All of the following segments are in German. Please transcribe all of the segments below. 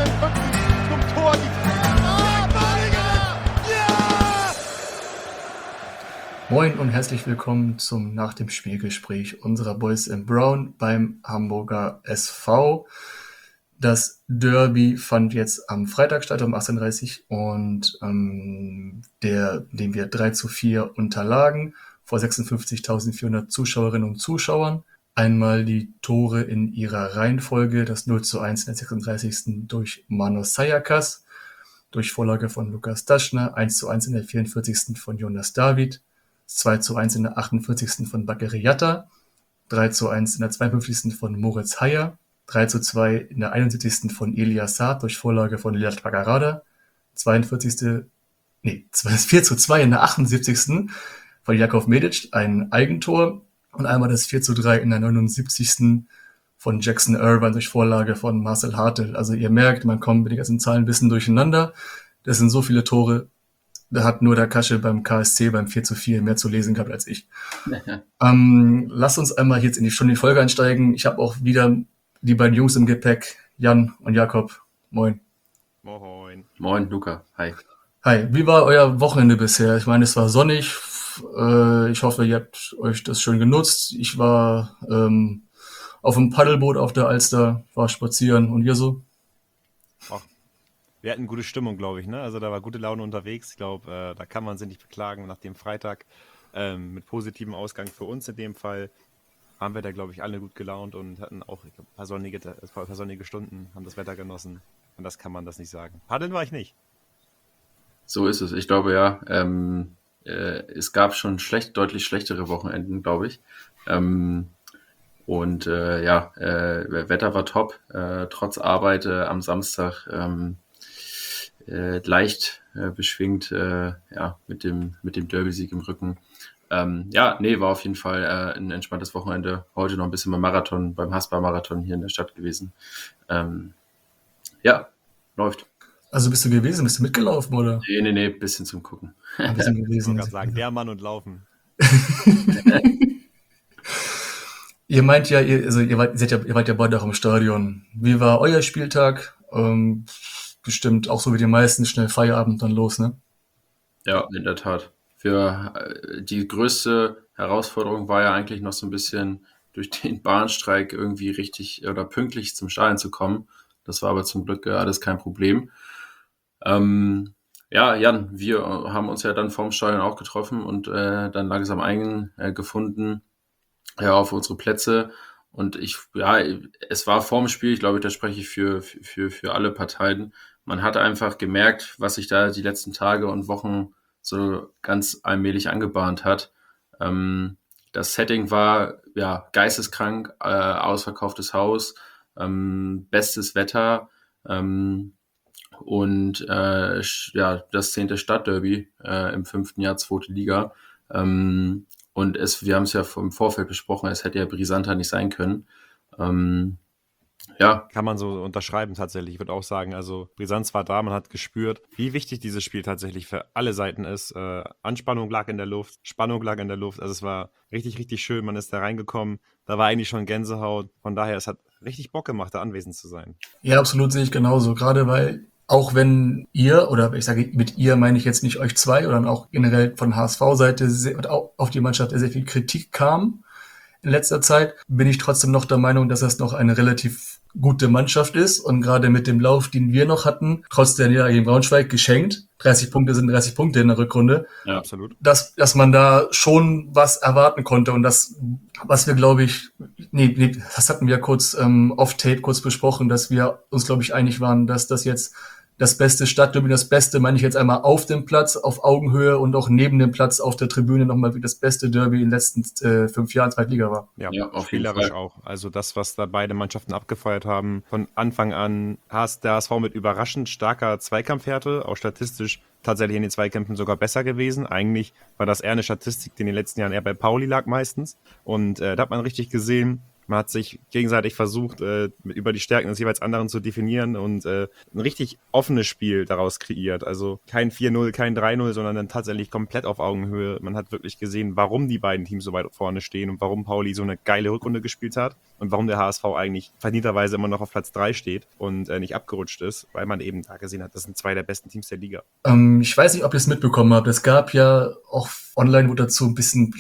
zum Tor. Ja! Moin und herzlich willkommen zum Nach dem Spielgespräch unserer Boys in Brown beim Hamburger SV. Das Derby fand jetzt am Freitag statt um 18:30 Uhr und dem wir 3:4 unterlagen vor 56.400 Zuschauerinnen und Zuschauern. Einmal die Tore in ihrer Reihenfolge, das 0:1 in der 36. durch Manos Sayakas, durch Vorlage von Lukas Daschner, 1:1 in der 44. von Jonas David, 2:1 in der 48. von Bakary Yatta, 3:1 in der 52. von Moritz Heyer, 3:2 in der 71. von Elias Saad durch Vorlage von Lilat Bagarada, 4:2 in der 78. von Jakov Medic, ein Eigentor, und einmal das 4:3 in der 79. von Jackson Irvine durch Vorlage von Marcel Hartel. Also ihr merkt, man kommt mit den ganzen Zahlen ein bisschen durcheinander. Das sind so viele Tore, da hat nur der Kasche beim KSC beim 4:4 mehr zu lesen gehabt als ich. Lasst uns einmal jetzt schon in die Folge einsteigen. Ich habe auch wieder die beiden Jungs im Gepäck, Jan und Jakob. Moin. Moin. Moin, Luca. Hi. Hi, wie war euer Wochenende bisher? Ich meine, es war sonnig. Ich hoffe, ihr habt euch das schön genutzt. Ich war auf dem Paddelboot auf der Alster, war spazieren. Und ihr so? Wir hatten gute Stimmung, glaube ich, ne? Also da war gute Laune unterwegs. Ich glaube, da kann man sich nicht beklagen. Nach dem Freitag mit positivem Ausgang für uns in dem Fall haben wir da, glaube ich, alle gut gelaunt und hatten auch ein paar sonnige Stunden, haben das Wetter genossen. Und das kann man das nicht sagen. Paddeln war ich nicht. So ist es. Ich glaube, ja, es gab schon deutlich schlechtere Wochenenden, glaube ich. Wetter war top, trotz Arbeit am Samstag leicht beschwingt, mit dem Derby-Sieg im Rücken. War auf jeden Fall ein entspanntes Wochenende. Heute noch ein bisschen beim Haspa-Marathon hier in der Stadt gewesen. Läuft. Also bist du gewesen? Bist du mitgelaufen, oder? Nee, bisschen zum Gucken. Ein bisschen Ich gewesen. wollte gerade sagen, der Mann und Laufen. Ihr meint ja, ihr wart ja beide auch im Stadion. Wie war euer Spieltag? Bestimmt auch so wie die meisten, schnell Feierabend dann los, ne? Ja, in der Tat. Für die größte Herausforderung war ja eigentlich noch so ein bisschen durch den Bahnstreik irgendwie richtig oder pünktlich zum Stadion zu kommen. Das war aber zum Glück alles kein Problem. Jan, wir haben uns ja dann vorm Stadion auch getroffen und dann langsam eingefunden auf unsere Plätze. Und es war vorm Spiel, ich glaube, da spreche ich für alle Parteien. Man hat einfach gemerkt, was sich da die letzten Tage und Wochen so ganz allmählich angebahnt hat. Das Setting war geisteskrank, ausverkauftes Haus, bestes Wetter und das 10. Stadtderby im 5. Jahr 2. Liga. Und wir haben es ja im Vorfeld besprochen, es hätte ja brisanter nicht sein können. Kann man so unterschreiben tatsächlich. Ich würde auch sagen, also Brisanz war da, man hat gespürt, wie wichtig dieses Spiel tatsächlich für alle Seiten ist. Anspannung lag in der Luft, Spannung lag in der Luft. Also es war richtig, richtig schön, man ist da reingekommen. Da war eigentlich schon Gänsehaut. Von daher, es hat richtig Bock gemacht, da anwesend zu sein. Ja, absolut, sehe ich genauso. Gerade weil, auch wenn ihr, oder ich sage mit ihr meine ich jetzt nicht euch zwei, oder auch generell von HSV-Seite auf die Mannschaft sehr viel Kritik kam in letzter Zeit, bin ich trotzdem noch der Meinung, dass das noch eine relativ gute Mannschaft ist und gerade mit dem Lauf, den wir noch hatten, trotz der Niederlage gegen Braunschweig geschenkt. 30 Punkte sind 30 Punkte in der Rückrunde. Ja, absolut. Dass man da schon was erwarten konnte und das, was wir glaube ich, das hatten wir kurz off-tape kurz besprochen, dass wir uns glaube ich einig waren, dass das jetzt das beste Stadtderby, das Beste meine ich jetzt einmal auf dem Platz, auf Augenhöhe und auch neben dem Platz auf der Tribüne nochmal wie das beste Derby in den letzten 5 Jahren Zweitliga war. Ja, auf jeden spielerisch Fall. auch. Also das, was da beide Mannschaften abgefeuert haben, von Anfang an der HSV mit überraschend starker Zweikampfhärte, auch statistisch tatsächlich in den Zweikämpfen sogar besser gewesen. Eigentlich war das eher eine Statistik, die in den letzten Jahren eher bei Pauli lag meistens. Und da hat man richtig gesehen, Man hat sich gegenseitig versucht, über die Stärken des jeweils anderen zu definieren und ein richtig offenes Spiel daraus kreiert. Also kein 4-0, kein 3-0, sondern dann tatsächlich komplett auf Augenhöhe. Man hat wirklich gesehen, warum die beiden Teams so weit vorne stehen und warum Pauli so eine geile Rückrunde gespielt hat und warum der HSV eigentlich verdienterweise immer noch auf Platz 3 steht und nicht abgerutscht ist, weil man eben da gesehen hat, das sind zwei der besten Teams der Liga. Ich weiß nicht, ob ihr es mitbekommen habt. Es gab ja auch online wurde dazu ein bisschen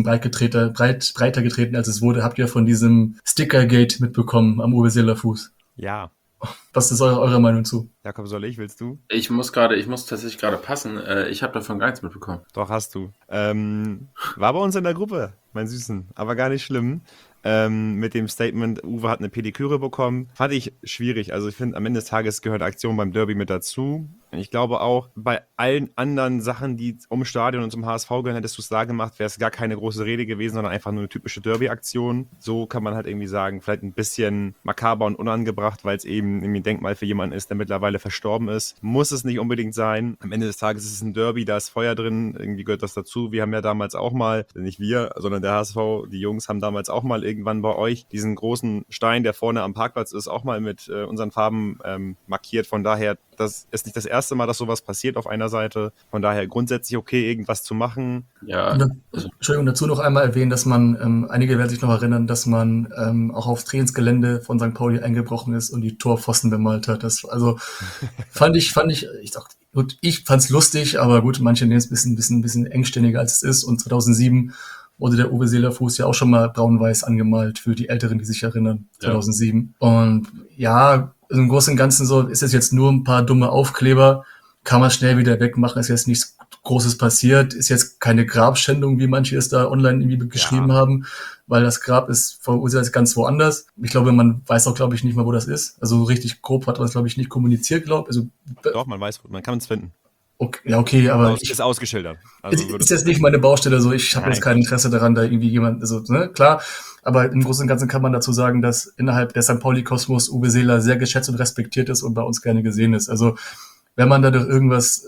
breiter getreten, als es wurde. Habt ihr von diesem Stickergate mitbekommen am Uwe Seeler Fuß? Ja. Was ist eure Meinung zu? Jakob, willst du? Ich muss tatsächlich gerade passen. Ich habe davon gar nichts mitbekommen. Doch, hast du. War bei uns in der Gruppe, mein Süßen, aber gar nicht schlimm. Mit dem Statement, Uwe hat eine Pediküre bekommen. Fand ich schwierig. Also ich finde, am Ende des Tages gehört Aktion beim Derby mit dazu. Ich glaube auch, bei allen anderen Sachen, die ums Stadion und zum HSV gehören, hättest du es da gemacht, wäre es gar keine große Rede gewesen, sondern einfach nur eine typische Derby-Aktion. So kann man halt irgendwie sagen, vielleicht ein bisschen makaber und unangebracht, weil es eben irgendwie ein Denkmal für jemanden ist, der mittlerweile verstorben ist. Muss es nicht unbedingt sein. Am Ende des Tages ist es ein Derby, da ist Feuer drin, irgendwie gehört das dazu. Wir haben ja damals auch mal, nicht wir, sondern der HSV, die Jungs haben damals auch mal irgendwann bei euch diesen großen Stein, der vorne am Parkplatz ist, auch mal mit unseren Farben markiert. Von daher, das ist nicht das erste Mal, dass sowas passiert auf einer Seite. Von daher grundsätzlich okay, irgendwas zu machen. Ja. Entschuldigung, dazu noch einmal erwähnen, dass man, einige werden sich noch erinnern, dass man auch auf Trainingsgelände von St. Pauli eingebrochen ist und die Torpfosten bemalt hat. Das fand ich dachte, gut, ich fand's lustig, aber gut, manche nehmen es ein bisschen engständiger als es ist. Und 2007 wurde der Uwe Seeler Fuß ja auch schon mal braun-weiß angemalt für die Älteren, die sich erinnern, 2007. Ja. Und ja, im Großen und Ganzen so ist es jetzt nur ein paar dumme Aufkleber, kann man schnell wieder wegmachen, ist jetzt nichts Großes passiert, ist jetzt keine Grabschändung, wie manche es da online irgendwie geschrieben haben, weil das Grab ist verursacht ganz woanders. Ich glaube, man weiß auch, glaube ich, nicht mal, wo das ist. Also richtig grob hat man es, glaube ich, nicht kommuniziert, Doch, man kann es finden. Okay, aber ist ausgeschildert. Also ist jetzt nicht meine Baustelle, so ich habe jetzt kein Interesse daran, da irgendwie jemand, also klar, aber im Großen und Ganzen kann man dazu sagen, dass innerhalb der St. Pauli-Kosmos Uwe Seeler sehr geschätzt und respektiert ist und bei uns gerne gesehen ist. Also wenn man dadurch irgendwas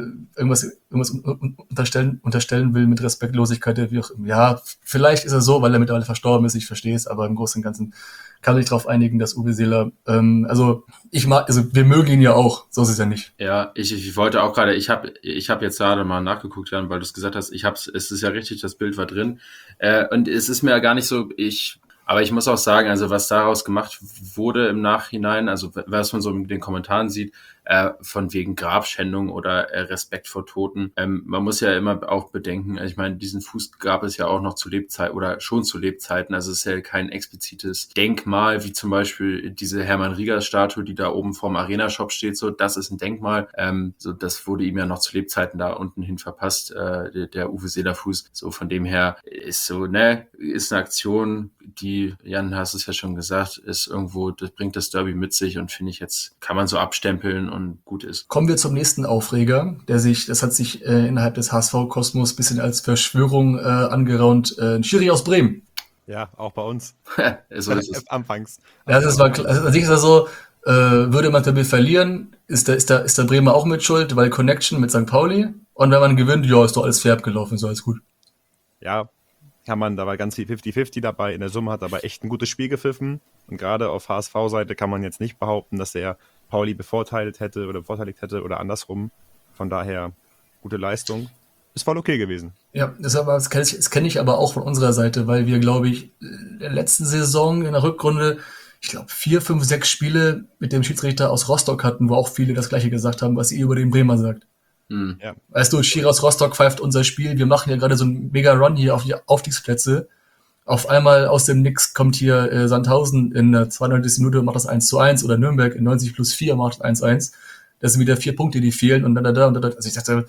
unterstellen will mit Respektlosigkeit, ja, vielleicht ist er so, weil er mittlerweile verstorben ist, ich verstehe es, aber im Großen und Ganzen kann man sich darauf einigen, dass Uwe Seeler, wir mögen ihn ja auch, so ist es ja nicht. Ja, ich wollte auch gerade, ich hab jetzt gerade mal nachgeguckt, Jan, weil du es gesagt hast, es ist ja richtig, das Bild war drin, und es ist mir ja gar nicht so, aber ich muss auch sagen, also was daraus gemacht wurde im Nachhinein, also was man so in den Kommentaren sieht, von wegen Grabschändung oder Respekt vor Toten. Man muss ja immer auch bedenken, ich meine, diesen Fuß gab es ja auch noch zu Lebzeiten oder schon zu Lebzeiten. Also es ist ja kein explizites Denkmal, wie zum Beispiel diese Hermann-Rieger-Statue, die da oben vorm Arena-Shop steht. So, das ist ein Denkmal. So, das wurde ihm ja noch zu Lebzeiten da unten hin verpasst, der Uwe Seeler Fuß. So, von dem her ist so, ist eine Aktion, die, Jan, hast es ja schon gesagt, ist irgendwo, das bringt das Derby mit sich und finde ich jetzt, kann man so abstempeln und gut ist. Kommen wir zum nächsten Aufreger, das hat sich innerhalb des HSV-Kosmos ein bisschen als Verschwörung angeraunt, Schiri aus Bremen. Ja, auch bei uns. So ist es. Anfangs. Ja, das war klar. Also, ist das so, würde man damit verlieren, ist der Bremer auch mit schuld, weil Connection mit St. Pauli. Und wenn man gewinnt, ja, ist doch alles fair abgelaufen, so alles gut. Ja, da war ganz viel 50-50 dabei. In der Summe hat aber echt ein gutes Spiel gepfiffen. Und gerade auf HSV-Seite kann man jetzt nicht behaupten, dass der Pauli bevorteiligt hätte oder andersrum. Von daher gute Leistung. Ist voll okay gewesen. Ja, das kenne ich aber auch von unserer Seite, weil wir, glaube ich, in der letzten Saison in der Rückrunde, ich glaube, 4, 5, 6 Spiele mit dem Schiedsrichter aus Rostock hatten, wo auch viele das Gleiche gesagt haben, was ihr über den Bremer sagt. Ja. Weißt du, Schiri aus Rostock pfeift unser Spiel, wir machen ja gerade so einen Mega-Run hier auf die Aufstiegsplätze. Auf einmal aus dem Nix kommt hier Sandhausen in der 92. Minute macht das 1:1 oder Nürnberg in 90+4 macht 1:1. Das sind wieder 4 Punkte, die fehlen und dann. Also ich dachte,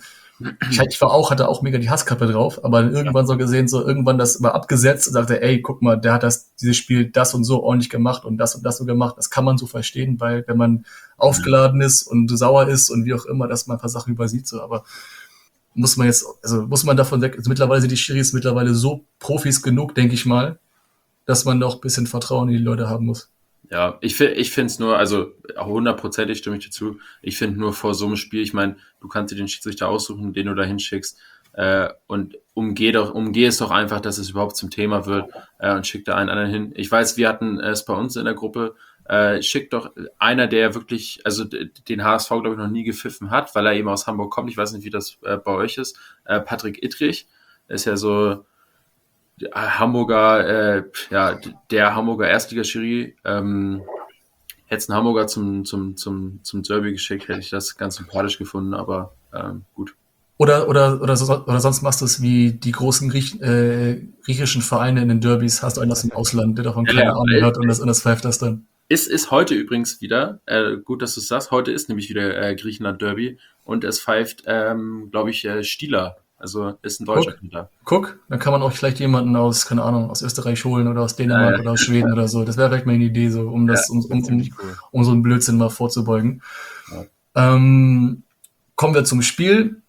hatte auch mega die Hasskappe drauf, aber irgendwann so gesehen, irgendwann das mal abgesetzt und sagte, ey, guck mal, der hat dieses Spiel das und so ordentlich gemacht und das so gemacht. Das kann man so verstehen, weil wenn man aufgeladen ist und sauer ist und wie auch immer, dass man ein paar Sachen übersieht, so, aber muss man davon weg, also mittlerweile sind die Schiris mittlerweile so Profis genug, denke ich mal, dass man noch ein bisschen Vertrauen in die Leute haben muss. Ja, ich finde es nur, also 100%ig stimme ich dir zu, ich finde nur vor so einem Spiel, ich meine, du kannst dir den Schiedsrichter aussuchen, den du da hinschickst, und umgeh es doch einfach, dass es überhaupt zum Thema wird, und schick da einen anderen hin. Ich weiß, wir hatten es bei uns in der Gruppe, schickt doch einer, der wirklich, also den HSV, glaube ich, noch nie gepfiffen hat, weil er eben aus Hamburg kommt. Ich weiß nicht, wie das bei euch ist. Patrick Ittrich ist ja so Hamburger, der Hamburger Erstligaschiri. Hätte es einen Hamburger zum Derby geschickt, hätte ich das ganz sympathisch gefunden, aber gut. Oder sonst machst du es wie die großen griechischen Vereine in den Derbys, hast du einen aus dem Ausland, der davon keine Ahnung hat und das pfeift das dann. Ist heute übrigens wieder, gut, dass du es sagst, heute ist nämlich wieder Griechenland-Derby und es pfeift, glaube ich, Stieler. Also ist ein Deutscher da. Guck, dann kann man auch vielleicht jemanden aus, keine Ahnung, aus Österreich holen oder aus Dänemark oder aus Schweden oder so. Das wäre vielleicht mal eine Idee, so um so einen Blödsinn mal vorzubeugen. Ja. Kommen wir zum Spiel.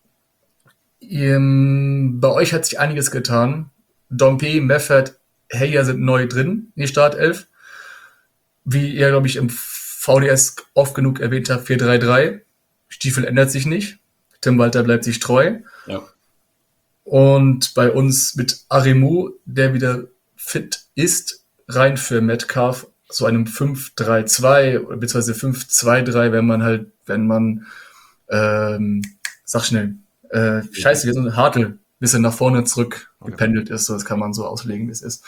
Bei euch hat sich einiges getan. Dompe, Meffert, Heyer sind neu drin in die Startelf. Wie ihr, glaube ich, im VDS oft genug erwähnt habt, 4-3-3. Stiefel ändert sich nicht. Tim Walter bleibt sich treu. Ja. Und bei uns mit Aremu, der wieder fit ist, rein für Metcalf, so einem 5-3-2 bzw. 5-2-3, wenn man sag schnell, scheiße, wir sind Hartl, ein bisschen nach vorne zurück gependelt ist, so, das kann man so auslegen, wie es ist.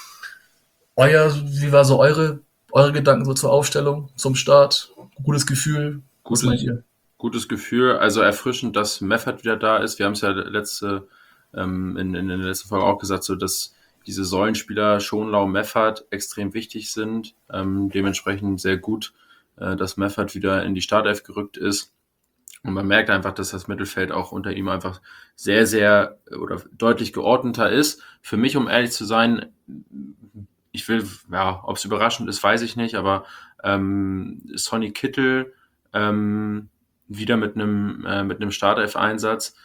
Wie war so eure Gedanken so zur Aufstellung, zum Start? Gutes Gefühl? Gutes Gefühl, also erfrischend, dass Meffert wieder da ist. Wir haben es ja in der letzten Folge auch gesagt, so dass diese Säulenspieler Schonlau, Meffert extrem wichtig sind. Dementsprechend sehr gut, dass Meffert wieder in die Startelf gerückt ist. Und man merkt einfach, dass das Mittelfeld auch unter ihm einfach sehr, sehr oder deutlich geordneter ist. Für mich, um ehrlich zu sein, ob es überraschend ist, weiß ich nicht, aber Sonny Kittel wieder mit einem Startelf-Einsatz.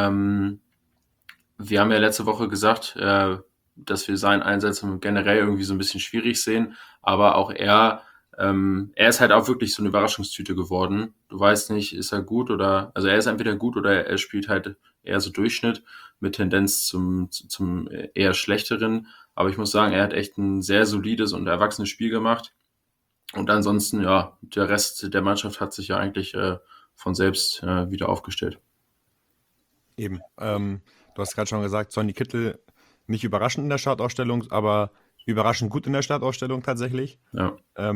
Wir haben ja letzte Woche gesagt, dass wir seinen Einsatz generell irgendwie so ein bisschen schwierig sehen, aber auch er ist halt auch wirklich so eine Überraschungstüte geworden. Du weißt nicht, ist er gut also er ist entweder gut oder er spielt halt eher so Durchschnitt mit Tendenz zum eher schlechteren. Aber ich muss sagen, er hat echt ein sehr solides und erwachsenes Spiel gemacht. Und ansonsten, ja, der Rest der Mannschaft hat sich ja eigentlich von selbst wieder aufgestellt. Eben. Du hast gerade schon gesagt, Sonny Kittel nicht überraschend in der Startaufstellung, aber überraschend gut in der Startaufstellung tatsächlich. Ja.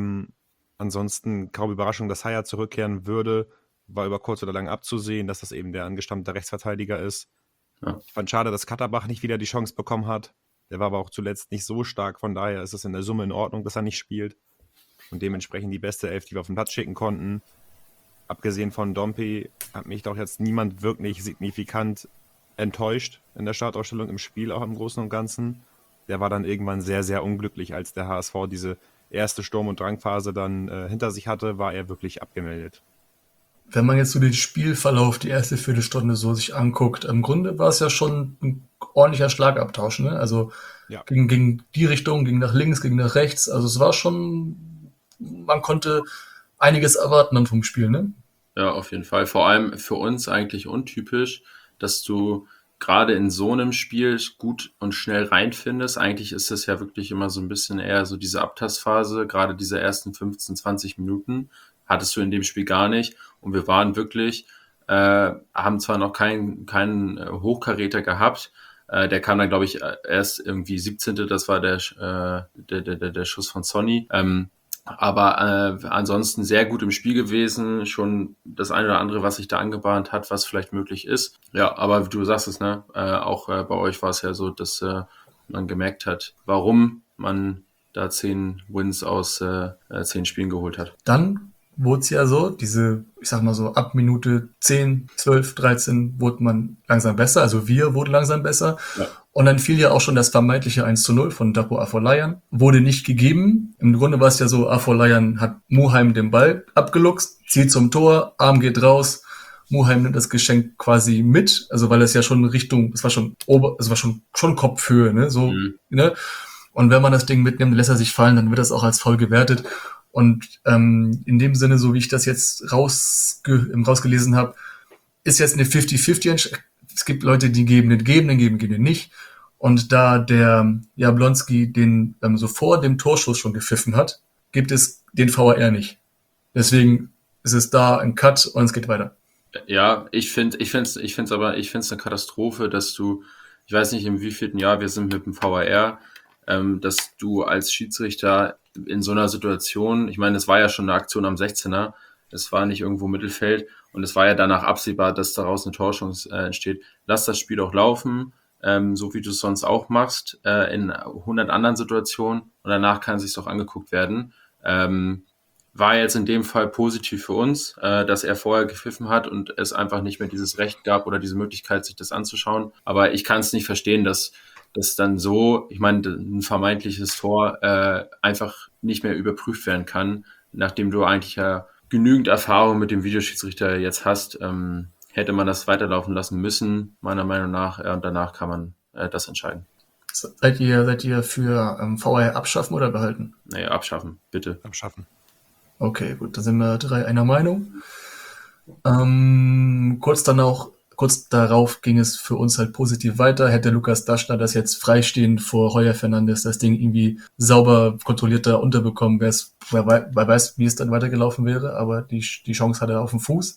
Ansonsten kaum Überraschung, dass Heyer zurückkehren würde. War über kurz oder lang abzusehen, dass das eben der angestammte Rechtsverteidiger ist. Ja. Ich fand schade, dass Katterbach nicht wieder die Chance bekommen hat. Der war aber auch zuletzt nicht so stark. Von daher ist es in der Summe in Ordnung, dass er nicht spielt. Und dementsprechend die beste Elf, die wir auf den Platz schicken konnten. Abgesehen von Dompe hat mich doch jetzt niemand wirklich signifikant enttäuscht in der Startaufstellung im Spiel, auch im Großen und Ganzen. Der war dann irgendwann sehr, sehr unglücklich, als der HSV diese erste Sturm- und Drangphase dann hinter sich hatte, war er wirklich abgemeldet. Wenn man jetzt so den Spielverlauf, die erste Viertelstunde so sich anguckt, im Grunde war es ja schon ein ordentlicher Schlagabtausch, ne? Also ging die Richtung, ging nach links, ging nach rechts. Also es war schon, man konnte einiges erwarten dann vom Spiel, ne? Ja, auf jeden Fall. Vor allem für uns eigentlich untypisch, dass du gerade in so einem Spiel gut und schnell reinfindest. Eigentlich ist das ja wirklich immer so ein bisschen eher so diese Abtastphase, gerade diese ersten 15, 20 Minuten hattest du in dem Spiel gar nicht. Und wir waren wirklich, haben zwar noch keinen Hochkaräter gehabt, der kam dann, glaube ich, erst irgendwie 17. Das war der Schuss von Sonny. Aber ansonsten sehr gut im Spiel gewesen, schon das eine oder andere, was sich da angebahnt hat, was vielleicht möglich ist. Ja, aber wie du sagst es, ne, auch bei euch war es ja so, dass man gemerkt hat, warum man da 10 Wins aus 10 Spielen geholt hat. Dann wurde es ja so, ich sag mal so, ab Minute 10, 12, 13 wurde man langsam besser, also wir wurden langsam besser. Ja. Und dann fiel ja auch schon das vermeintliche 1-0 von Dapo Afolayan. Wurde nicht gegeben. Im Grunde war es ja so, Afolayan hat Muheim den Ball abgeluchst, zieht zum Tor, Arm geht raus. Muheim nimmt das Geschenk quasi mit, also weil es ja schon Richtung, es war schon Kopfhöhe, ne, so, ne. Und wenn man das Ding mitnimmt, lässt er sich fallen, dann wird das auch als Foul gewertet. Und in dem Sinne, so wie ich das jetzt rausgelesen habe, ist jetzt eine 50-50 es gibt Leute, die geben den nicht. Und da der Jablonski den so vor dem Torschuss schon gepfiffen hat, gibt es den VAR nicht. Deswegen ist es da ein Cut und es geht weiter. Ja, ich finde es eine Katastrophe, dass ich weiß nicht, im wievielten Jahr wir sind mit dem VAR, dass du als Schiedsrichter in so einer Situation, ich meine, es war ja schon eine Aktion am 16er, es war nicht irgendwo Mittelfeld und es war ja danach absehbar, dass daraus eine Torchance entsteht. Lass das Spiel doch laufen, so wie du es sonst auch machst, in 100 anderen Situationen und danach kann es sich doch angeguckt werden. War jetzt in dem Fall positiv für uns, dass er vorher gepfiffen hat und es einfach nicht mehr dieses Recht gab oder diese Möglichkeit, sich das anzuschauen. Aber ich kann es nicht verstehen, dass das dann so, ich meine, ein vermeintliches Tor einfach nicht mehr überprüft werden kann, nachdem du eigentlich ja genügend Erfahrung mit dem Videoschiedsrichter jetzt hast, hätte man das weiterlaufen lassen müssen, meiner Meinung nach, und danach kann man das entscheiden. Seid ihr für VAR abschaffen oder behalten? Naja, abschaffen, bitte. Abschaffen. Okay, gut, da sind wir 3 einer Meinung. Kurz darauf ging es für uns halt positiv weiter. Hätte Lukas Daschner das jetzt freistehend vor Heuer Fernandes das Ding irgendwie sauber kontrollierter unterbekommen, wer weiß, wie es dann weitergelaufen wäre, aber die Chance hat er auf dem Fuß.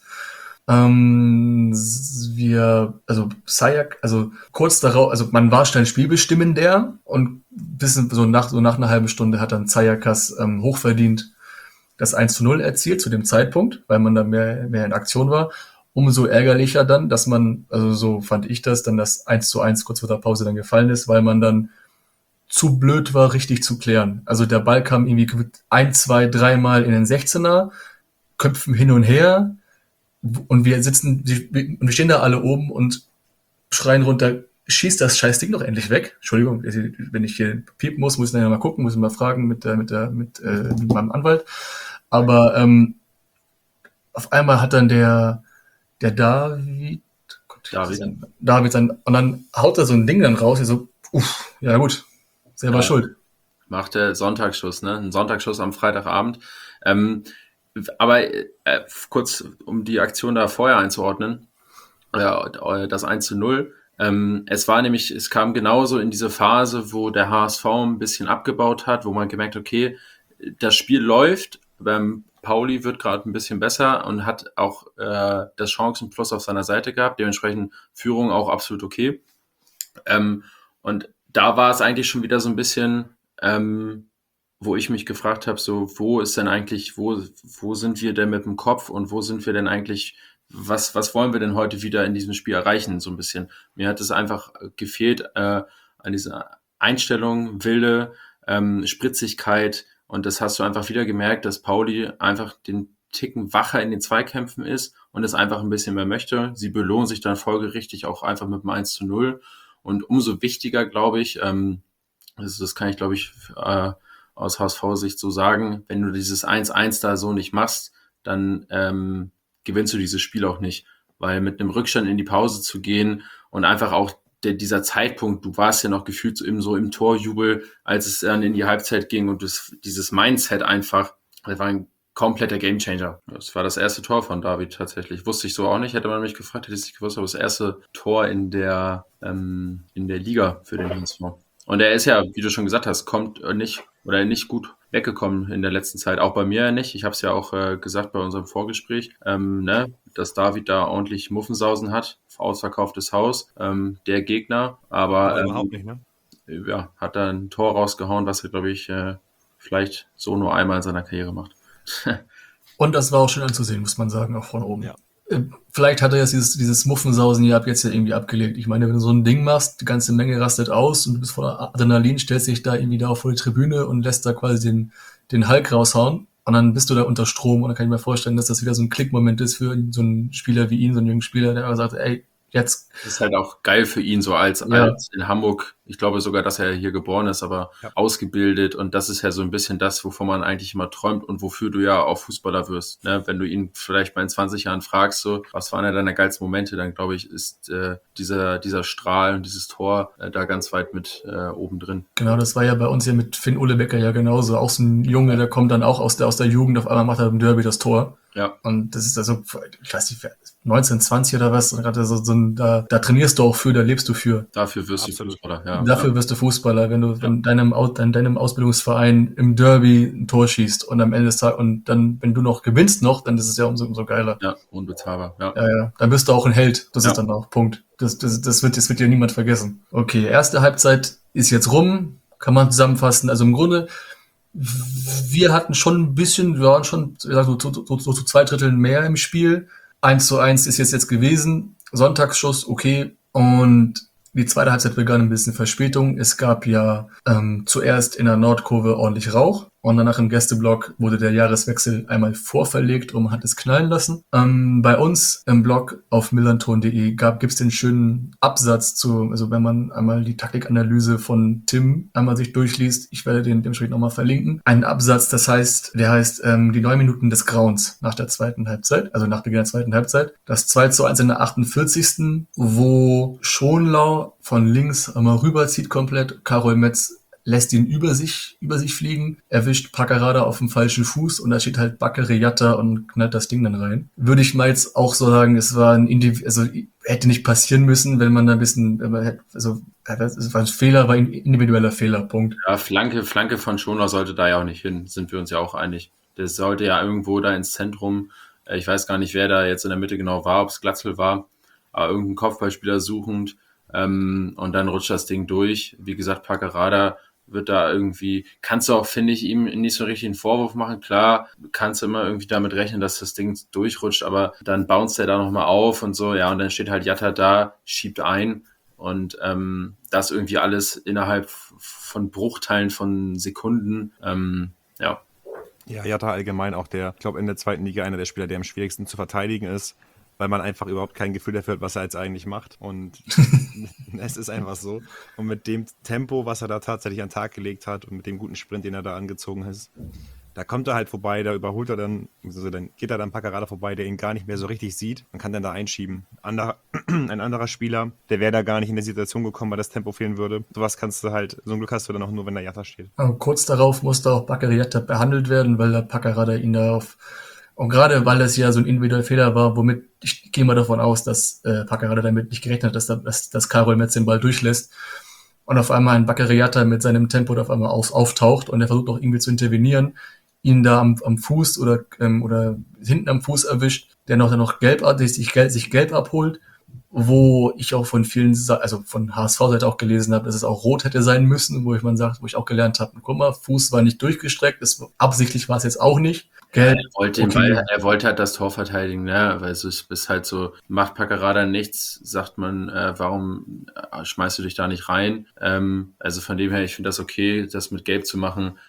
Sayak, kurz darauf, man war schnell spielbestimmender und nach einer halben Stunde hat dann Sayakas hochverdient das 1:0 erzielt zu dem Zeitpunkt, weil man da mehr in Aktion war. Umso ärgerlicher dann, dass man, so fand ich das, dann das 1:1 kurz vor der Pause dann gefallen ist, weil man dann zu blöd war, richtig zu klären. Also der Ball kam irgendwie 1, 2, 3 Mal in den 16er, Köpfen hin und her und wir stehen da alle oben und schreien runter, schießt das Scheißding doch endlich weg. Entschuldigung, wenn ich hier piepen muss ich nachher mal gucken, muss ich mal fragen mit meinem Anwalt. Aber auf einmal hat dann der David und dann haut er so ein Ding dann raus, so, ja gut, selber schuld. Macht der Sonntagsschuss, ne? Ein Sonntagsschuss am Freitagabend. Aber kurz, um die Aktion da vorher einzuordnen, das 1:0, es kam genauso in diese Phase, wo der HSV ein bisschen abgebaut hat, wo man gemerkt hat, okay, das Spiel läuft, Pauli wird gerade ein bisschen besser und hat auch das Chancenplus auf seiner Seite gehabt, dementsprechend Führung auch absolut okay. Und da war es eigentlich schon wieder so ein bisschen, wo ich mich gefragt habe, so, wo sind wir denn mit dem Kopf und wo sind wir denn eigentlich, was wollen wir denn heute wieder in diesem Spiel erreichen, so ein bisschen. Mir hat es einfach gefehlt an dieser Einstellung, Wille, Spritzigkeit, und das hast du einfach wieder gemerkt, dass Pauli einfach den Ticken wacher in den Zweikämpfen ist und es einfach ein bisschen mehr möchte. Sie belohnen sich dann folgerichtig auch einfach mit dem 1:0. Und umso wichtiger, glaube ich, das kann ich, glaube ich, aus HSV-Sicht so sagen, wenn du dieses 1:1 da so nicht machst, dann gewinnst du dieses Spiel auch nicht. Weil mit einem Rückstand in die Pause zu gehen und einfach auch dieser Zeitpunkt, du warst ja noch gefühlt so im Torjubel, als es dann in die Halbzeit ging und dieses Mindset einfach, das war ein kompletter Gamechanger. Das war das erste Tor von David tatsächlich. Wusste ich so auch nicht, hätte man mich gefragt, hätte ich es nicht gewusst, aber das erste Tor in der Liga für den HSV. Und er ist ja, wie du schon gesagt hast, nicht gut weggekommen in der letzten Zeit. Auch bei mir ja nicht. Ich habe es ja auch gesagt bei unserem Vorgespräch, dass David da ordentlich Muffensausen hat. Ausverkauftes Haus, der Gegner. Aber überhaupt nicht, ne? Ja, hat da ein Tor rausgehauen, was er, glaube ich, vielleicht so nur einmal in seiner Karriere macht. Und das war auch schön anzusehen, muss man sagen, auch von oben. Ja. Vielleicht hat er jetzt dieses Muffensausen hier ab jetzt ja irgendwie abgelegt. Ich meine, wenn du so ein Ding machst, die ganze Menge rastet aus und du bist voller Adrenalin, stellst dich da irgendwie da auf vor die Tribüne und lässt da quasi den Hulk raushauen und dann bist du da unter Strom und dann kann ich mir vorstellen, dass das wieder so ein Klickmoment ist für so einen Spieler wie ihn, so einen jungen Spieler, der sagt, ey, jetzt. Das ist halt auch geil für ihn, so als in Hamburg. Ich glaube sogar, dass er hier geboren ist, aber ausgebildet. Und das ist ja so ein bisschen das, wovon man eigentlich immer träumt und wofür du ja auch Fußballer wirst. Ne? Wenn du ihn vielleicht mal in 20 Jahren fragst, so, was waren ja deine geilsten Momente, dann glaube ich, ist dieser Strahl und dieses Tor da ganz weit mit oben drin. Genau, das war ja bei uns ja mit Finn Uhlebecker ja genauso. Auch so ein Junge, der kommt dann auch aus der Jugend, auf einmal macht er im Derby das Tor. Ja. Und das ist also, ich weiß nicht, 1920 oder was, und gerade da trainierst du auch für, da lebst du für. Dafür wirst du Absolut. Fußballer, ja. Dafür wirst du Fußballer, wenn du in deinem Ausbildungsverein im Derby ein Tor schießt und am Ende des Tages, und dann, wenn du noch gewinnst noch, dann ist es ja umso geiler. Ja, unbezahlbar, ja. Ja, dann bist du auch ein Held. Das Ja. ist dann auch Punkt. Das wird ja niemand vergessen. Okay, erste Halbzeit ist jetzt rum, kann man zusammenfassen. Also im Grunde, wir hatten schon ein bisschen, wir waren schon so zu 2/3 mehr im Spiel. 1:1 ist jetzt gewesen. Sonntagsschuss, okay. Und die zweite Halbzeit begann ein bisschen Verspätung. Es gab ja zuerst in der Nordkurve ordentlich Rauch und danach im Gästeblock wurde der Jahreswechsel einmal vorverlegt und man hat es knallen lassen. Bei uns im Blog auf millanton.de gibt's den schönen Absatz also wenn man einmal die Taktikanalyse von Tim einmal sich durchliest, ich werde den dementsprechend nochmal verlinken, einen Absatz, der heißt die 9 Minuten des Grauens nach der zweiten Halbzeit, also nach Beginn der zweiten Halbzeit. Das 2:1 in der 48., wo Schonlau von links einmal rüberzieht komplett, Karol Metz lässt ihn über sich fliegen, erwischt Packerada auf dem falschen Fuß und da steht halt Baccare Jatta und knallt das Ding dann rein. Würde ich mal jetzt auch so sagen, es war hätte nicht passieren müssen, wenn man da ein bisschen, es war ein Fehler, war ein individueller Fehler, Punkt. Ja, Flanke von Schonlau sollte da ja auch nicht hin, sind wir uns ja auch einig. Der sollte ja irgendwo da ins Zentrum, ich weiß gar nicht, wer da jetzt in der Mitte genau war, ob es Glatzel war, aber irgendein Kopfballspieler suchend, und dann rutscht das Ding durch. Wie gesagt, Packerada wird da irgendwie, kannst du auch, finde ich, ihm nicht so richtig einen Vorwurf machen. Klar, kannst du immer irgendwie damit rechnen, dass das Ding durchrutscht, aber dann bounced er da nochmal auf und so, ja, und dann steht halt Jatta da, schiebt ein und das irgendwie alles innerhalb von Bruchteilen von Sekunden, ja. Ja, Jatta allgemein auch ich glaube, in der zweiten Liga einer der Spieler, der am schwierigsten zu verteidigen ist, weil man einfach überhaupt kein Gefühl dafür hat, was er jetzt eigentlich macht. Und es ist einfach so. Und mit dem Tempo, was er da tatsächlich an den Tag gelegt hat und mit dem guten Sprint, den er da angezogen ist, da kommt er halt vorbei, da überholt er dann, also dann geht er dann Packerada vorbei, der ihn gar nicht mehr so richtig sieht. Man kann dann da einschieben. Ein anderer Spieler, der wäre da gar nicht in der Situation gekommen, weil das Tempo fehlen würde. Sowas kannst du halt, so ein Glück hast du dann auch nur, wenn der Jatta steht. Aber kurz darauf musste auch Baccare Jatta behandelt werden, weil der Packerada ihn da und gerade weil das ja so ein individueller Fehler war, womit ich gehe mal davon aus, dass Packerada damit nicht gerechnet hat, dass Karol Metz den Ball durchlässt und auf einmal ein Baccare Jatta mit seinem Tempo auf einmal auftaucht und er versucht auch irgendwie zu intervenieren, ihn da am Fuß oder hinten am Fuß erwischt, der noch sich gelb abholt, wo ich auch von vielen, also von HSV-Seite auch gelesen habe, dass es auch rot hätte sein müssen, wo ich auch gelernt habe, guck mal, Fuß war nicht durchgestreckt, absichtlich war es jetzt auch nicht. Gelb, er wollte halt das Tor verteidigen, ne? Weil es ist halt so, macht Packerada nichts, sagt man, warum schmeißt du dich da nicht rein? Also von dem her, ich finde das okay, das mit Gelb zu machen.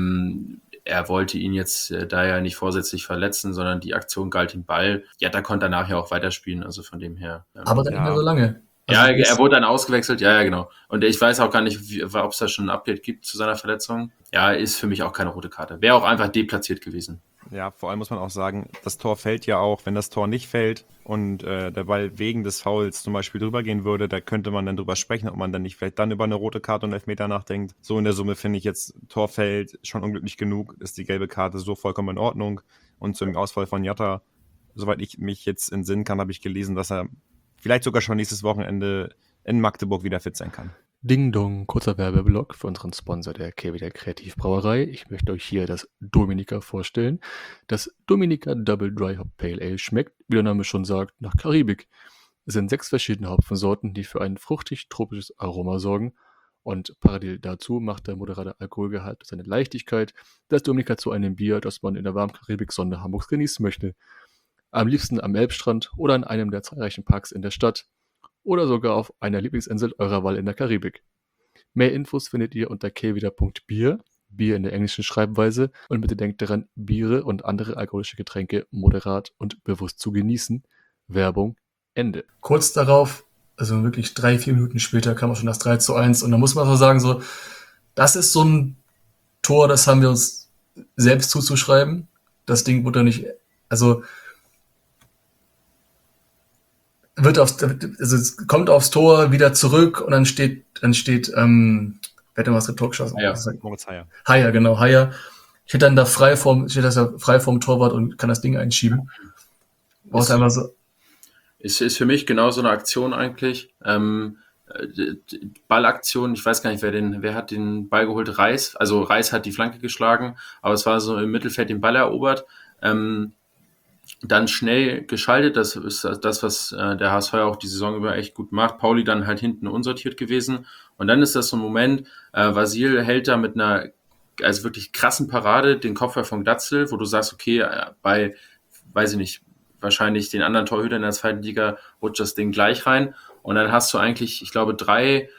Er wollte ihn jetzt da ja nicht vorsätzlich verletzen, sondern die Aktion galt dem Ball. Ja, da konnte er nachher auch weiterspielen, also von dem her. Aber dann nicht mehr so lange. Also ja, er wurde dann ausgewechselt, ja, genau. Und ich weiß auch gar nicht, ob es da schon ein Update gibt zu seiner Verletzung. Ja, ist für mich auch keine rote Karte. Wäre auch einfach deplatziert gewesen. Ja, vor allem muss man auch sagen, das Tor fällt ja auch, wenn das Tor nicht fällt und der Ball wegen des Fouls zum Beispiel drüber gehen würde, da könnte man dann drüber sprechen, ob man dann nicht vielleicht dann über eine rote Karte und Elfmeter nachdenkt. So in der Summe finde ich jetzt, Tor fällt schon unglücklich genug, ist die gelbe Karte so vollkommen in Ordnung. Und zu dem Ausfall von Jatta, soweit ich mich jetzt entsinnen kann, habe ich gelesen, dass er vielleicht sogar schon nächstes Wochenende in Magdeburg wieder fit sein kann. Ding Dong, kurzer Werbeblock für unseren Sponsor der Keveler Kreativbrauerei. Ich möchte euch hier das Dominica vorstellen. Das Dominica Double Dry Hop Pale Ale schmeckt, wie der Name schon sagt, nach Karibik. Es sind 6 verschiedene Hopfensorten, die für ein fruchtig-tropisches Aroma sorgen. Und parallel dazu macht der moderate Alkoholgehalt seine Leichtigkeit das Dominica zu einem Bier, das man in der warmen Karibik-Sonne Hamburgs genießen möchte. Am liebsten am Elbstrand oder in einem der zahlreichen Parks in der Stadt. Oder sogar auf einer Lieblingsinsel eurer Wahl in der Karibik. Mehr Infos findet ihr unter kevida.bier, Bier in der englischen Schreibweise, und bitte denkt daran, Biere und andere alkoholische Getränke moderat und bewusst zu genießen. Werbung, Ende. Kurz darauf, also wirklich 3-4 Minuten später, kam auch schon das 3:1 und da muss man so sagen, so, das ist so ein Tor, das haben wir uns selbst zuzuschreiben. Das Ding wurde nicht, also es kommt aufs Tor, wieder zurück und dann steht, wer hat denn was das Tor geschossen? Haier. Moritz Haier. Haier, genau, Haier Ich hätte dann da ich hätte das ja frei vorm Torwart und kann das Ding einschieben. Braucht einfach so. Ist für mich genau so eine Aktion eigentlich. Ballaktion, ich weiß gar nicht, wer hat den Ball geholt? Reis. Also Reis hat die Flanke geschlagen, aber es war so im Mittelfeld den Ball erobert. Dann schnell geschaltet, das ist das, was der HSV auch die Saison über echt gut macht. Pauli dann halt hinten unsortiert gewesen. Und dann ist das so ein Moment, Vasil hält da mit einer also wirklich krassen Parade den Kopfball von Glatzel, wo du sagst, okay, bei, weiß ich nicht, wahrscheinlich den anderen Torhütern in der zweiten Liga rutscht das Ding gleich rein. Und dann hast du eigentlich, ich glaube, drei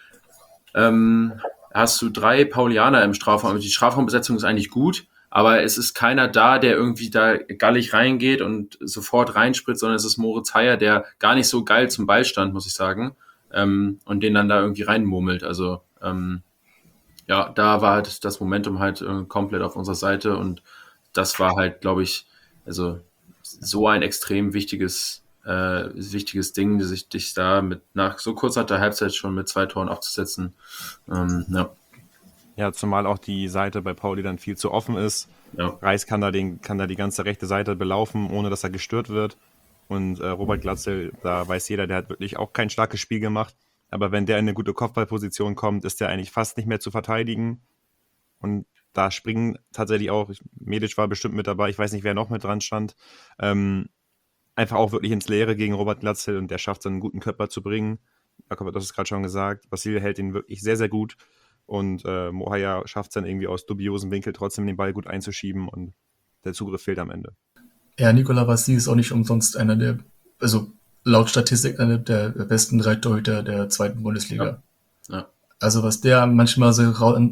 Paulianer im Strafraum. Die Strafraumbesetzung ist eigentlich gut, aber es ist keiner da, der irgendwie da gallig reingeht und sofort reinspritzt, sondern es ist Moritz Heyer, der gar nicht so geil zum Ball stand, muss ich sagen, und den dann da irgendwie reinmurmelt. Also ja, da war halt das Momentum halt komplett auf unserer Seite und das war halt, glaube ich, also so ein extrem wichtiges Ding, dich da nach so kurz nach der Halbzeit schon mit 2 Toren abzusetzen. Ja. Ja, zumal auch die Seite bei Pauli dann viel zu offen ist. Ja. Reis kann da die ganze rechte Seite belaufen, ohne dass er gestört wird. Und Robert Glatzel, da weiß jeder, der hat wirklich auch kein starkes Spiel gemacht. Aber wenn der in eine gute Kopfballposition kommt, ist der eigentlich fast nicht mehr zu verteidigen. Und da springen tatsächlich auch, Medic war bestimmt mit dabei, ich weiß nicht, wer noch mit dran stand, einfach auch wirklich ins Leere gegen Robert Glatzel und der schafft es, einen guten Körper zu bringen. Jakob hat das gerade schon gesagt. Vasil hält ihn wirklich sehr, sehr gut. Und Mohair schafft es dann irgendwie aus dubiosen Winkel trotzdem den Ball gut einzuschieben und der Zugriff fehlt am Ende. Ja, Nicolas Vasil ist auch nicht umsonst einer der, also laut Statistik einer der besten 3 Torhüter der zweiten Bundesliga. Ja. Also was der manchmal so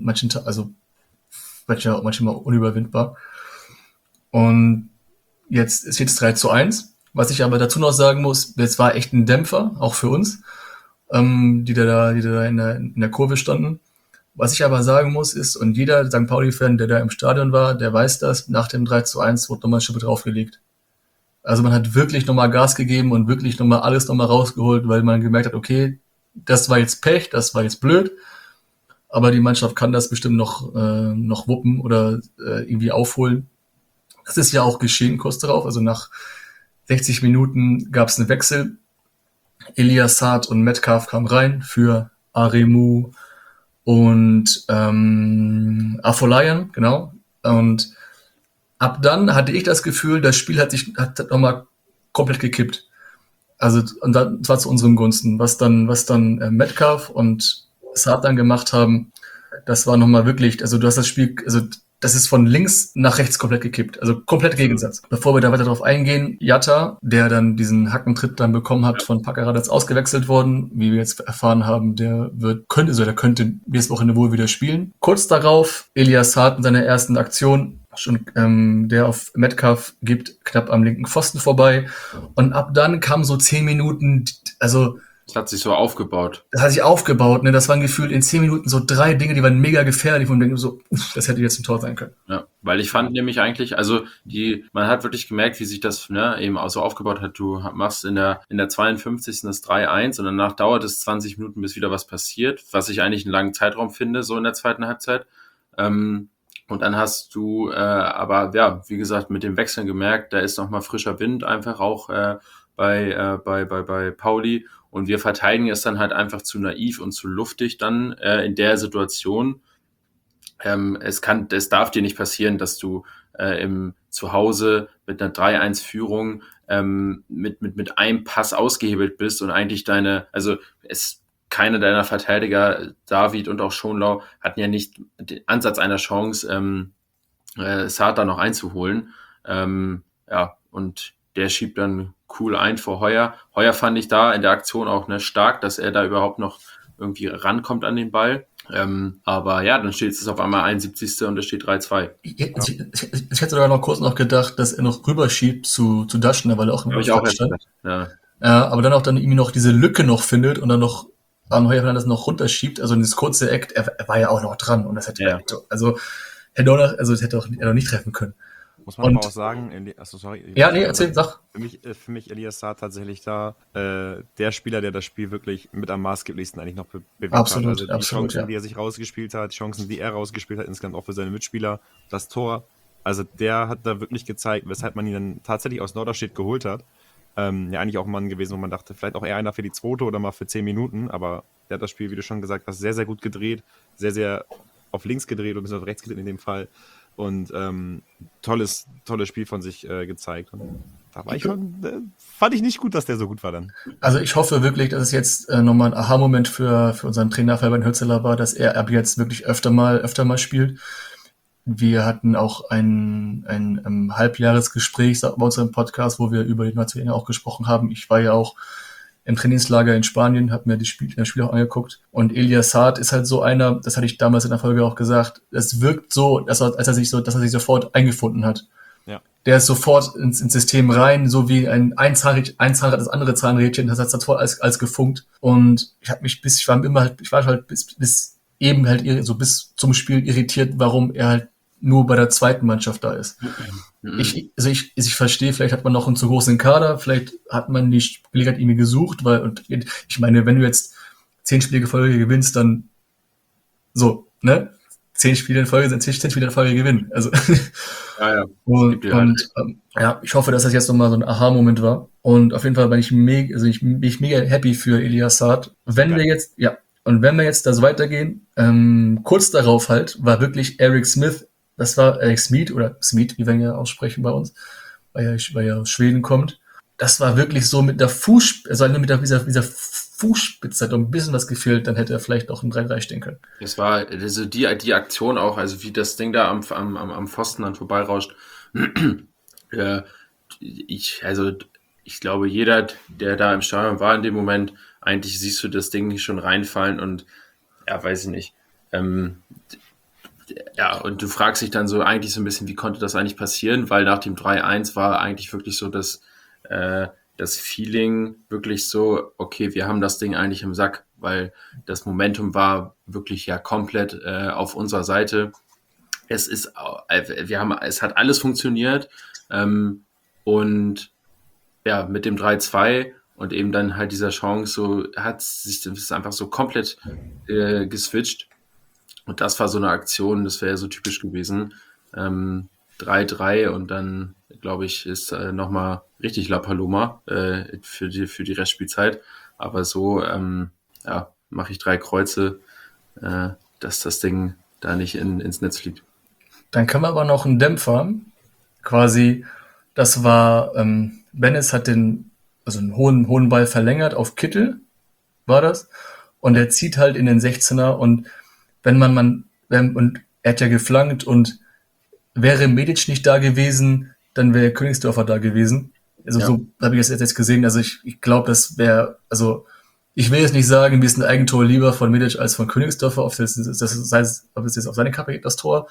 manchmal unüberwindbar. Und jetzt steht es 3:1. Was ich aber dazu noch sagen muss, jetzt war echt ein Dämpfer, auch für uns, die da in der Kurve standen. Was ich aber sagen muss ist, und jeder St. Pauli-Fan, der da im Stadion war, der weiß das, nach dem 3:1 wurde nochmal eine Schippe draufgelegt. Also man hat wirklich nochmal Gas gegeben und wirklich nochmal alles nochmal rausgeholt, weil man gemerkt hat, okay, das war jetzt Pech, das war jetzt blöd, aber die Mannschaft kann das bestimmt noch wuppen oder irgendwie aufholen. Das ist ja auch geschehen kurz darauf, also nach 60 Minuten gab es einen Wechsel. Elias Saad und Metcalf kamen rein für Aremu und Afolayan, genau. Und ab dann hatte ich das Gefühl, das Spiel hat nochmal komplett gekippt. Also, und dann zwar zu unserem Gunsten. Was dann Metcalf und Saad dann gemacht haben, das war nochmal wirklich, also du hast das Spiel, also das ist von links nach rechts komplett gekippt. Also komplett Gegensatz. Bevor wir da weiter drauf eingehen, Jatta, der dann diesen Hackentritt dann bekommen hat von Packerat, ist ausgewechselt worden. Wie wir jetzt erfahren haben, der könnte nächste Woche wohl wieder spielen. Kurz darauf, Elias Saad in seiner ersten Aktion, der auf Metcalf gibt, knapp am linken Pfosten vorbei. Und ab dann kamen so 10 Minuten, also Das hat sich so aufgebaut. Ne? Das waren gefühlt in 10 Minuten so 3 Dinge, die waren mega gefährlich und denken so, das hätte jetzt ein Tor sein können. Ja, weil ich fand nämlich eigentlich, also man hat wirklich gemerkt, wie sich das eben auch so aufgebaut hat. Du machst in der 52. das 3:1 und danach dauert es 20 Minuten, bis wieder was passiert, was ich eigentlich einen langen Zeitraum finde, so in der zweiten Halbzeit. Und dann hast du aber, ja, wie gesagt, mit dem Wechseln gemerkt, da ist nochmal frischer Wind einfach auch bei Pauli. Und wir verteidigen es dann halt einfach zu naiv und zu luftig dann in der Situation. Es darf dir nicht passieren, dass du zu Hause mit einer 3:1-Führung mit einem Pass ausgehebelt bist und eigentlich keiner deiner Verteidiger, David und auch Schonlau, hatten ja nicht den Ansatz einer Chance, Saad da noch einzuholen. Ja, und der schiebt dann cool ein vor Heuer. Heuer fand ich da in der Aktion auch stark, dass er da überhaupt noch irgendwie rankommt an den Ball. Aber ja, dann steht es auf einmal 71. und es steht 3:2. Ich hätte sogar noch kurz gedacht, dass er noch rüberschiebt zu Daschner, weil er auch im Hab stand. Ja. Aber dann auch dann irgendwie noch diese Lücke noch findet und dann noch an Heuer das noch runterschiebt. Also dieses kurze Eck, er war ja auch noch dran und das hätte das hätte auch er noch nicht treffen können. Muss man aber auch sagen, sorry. Ja, nee, erzähl, sag. Für mich Elias Saad tatsächlich da der Spieler, der das Spiel wirklich mit am maßgeblichsten eigentlich noch bewegt Absolut, hat. Also die absolut, Chancen, ja. die er sich rausgespielt hat, die Chancen, die er rausgespielt hat, insgesamt auch für seine Mitspieler, das Tor, Also der hat da wirklich gezeigt, weshalb man ihn dann tatsächlich aus Norderstedt geholt hat. Ja, eigentlich auch ein Mann gewesen, wo man dachte, vielleicht auch eher einer für die zweite oder mal für 10 Minuten, aber der hat das Spiel, wie du schon gesagt hast, sehr, sehr gut gedreht, sehr, sehr auf links gedreht oder ein bisschen auf rechts gedreht in dem Fall und tolles Spiel von sich gezeigt. Und da war ich schon, fand ich nicht gut, dass der so gut war dann. Also ich hoffe wirklich, dass es jetzt nochmal ein Aha-Moment für unseren Trainer Fabian Hürzeler war, dass er ab jetzt wirklich öfter mal spielt. Wir hatten auch ein Halbjahresgespräch bei uns im Podcast, wo wir über die Nationaltrainer auch gesprochen haben. Ich war ja auch im Trainingslager in Spanien, habe mir das Spiel auch angeguckt. Und Elias Saad ist halt so einer, das hatte ich damals in der Folge auch gesagt, es wirkt so, dass er sich sofort eingefunden hat. Ja. Der ist sofort ins System rein, so wie ein Zahnrad, das andere Zahnrädchen, das hat sofort als gefunkt. Und ich war halt bis eben halt so bis zum Spiel irritiert, warum er halt nur bei der zweiten Mannschaft da ist. Ich verstehe, vielleicht hat man noch einen zu großen Kader, vielleicht hat man die Gelegenheit irgendwie gesucht, und ich meine, wenn du jetzt 10 Spiele in Folge gewinnst, dann so, ne? 10 Spiele in Folge sind 10 Spiele in Folge gewinnen. Also Ja. Ja, ich hoffe, dass das jetzt nochmal so ein Aha-Moment war. Und auf jeden Fall bin ich mega happy für Elias Saad. Wenn wir jetzt da so weitergehen, kurz darauf halt, war wirklich Eric Smith, das war Eric Smith oder Smith, wie wir ihn ja aussprechen bei uns, weil er aus Schweden kommt. Das war wirklich so mit der dieser Fußspitze hat noch ein bisschen was gefehlt, dann hätte er vielleicht auch ein 3-3 stehen können. Es war also die Aktion auch, also wie das Ding da am Pfosten dann vorbeirauscht. Ich glaube, jeder, der da im Stadion war in dem Moment, eigentlich siehst du das Ding nicht schon reinfallen und ja, weiß ich nicht. Und du fragst dich dann so eigentlich so ein bisschen, wie konnte das eigentlich passieren? Weil nach dem 3-1 war eigentlich wirklich so, dass das Feeling wirklich so, okay, wir haben das Ding eigentlich im Sack, weil das Momentum war wirklich ja komplett auf unserer Seite. Es hat alles funktioniert und ja, mit dem 3-2 und eben dann halt dieser Chance, so hat sich das einfach so komplett geswitcht. Und das war so eine Aktion, das wäre so typisch gewesen. 3-3 und dann, glaube ich, ist nochmal richtig La Paloma für die Restspielzeit. Aber so mache ich 3 Kreuze, dass das Ding da nicht ins Netz fliegt. Dann können wir aber noch einen Dämpfer, quasi, das war, Bennis hat einen hohen Ball verlängert auf Kittel, war das, und er zieht halt in den 16er und und er hat ja geflankt und wäre Medic nicht da gewesen, dann wäre Königsdörfer da gewesen. Also Ja. so habe ich es jetzt gesehen. Also ich glaube, das wäre, also ich will jetzt nicht sagen, mir ist ein Eigentor lieber von Medic als von Königsdörfer, ob es jetzt auf seine Kappe geht, das Tor.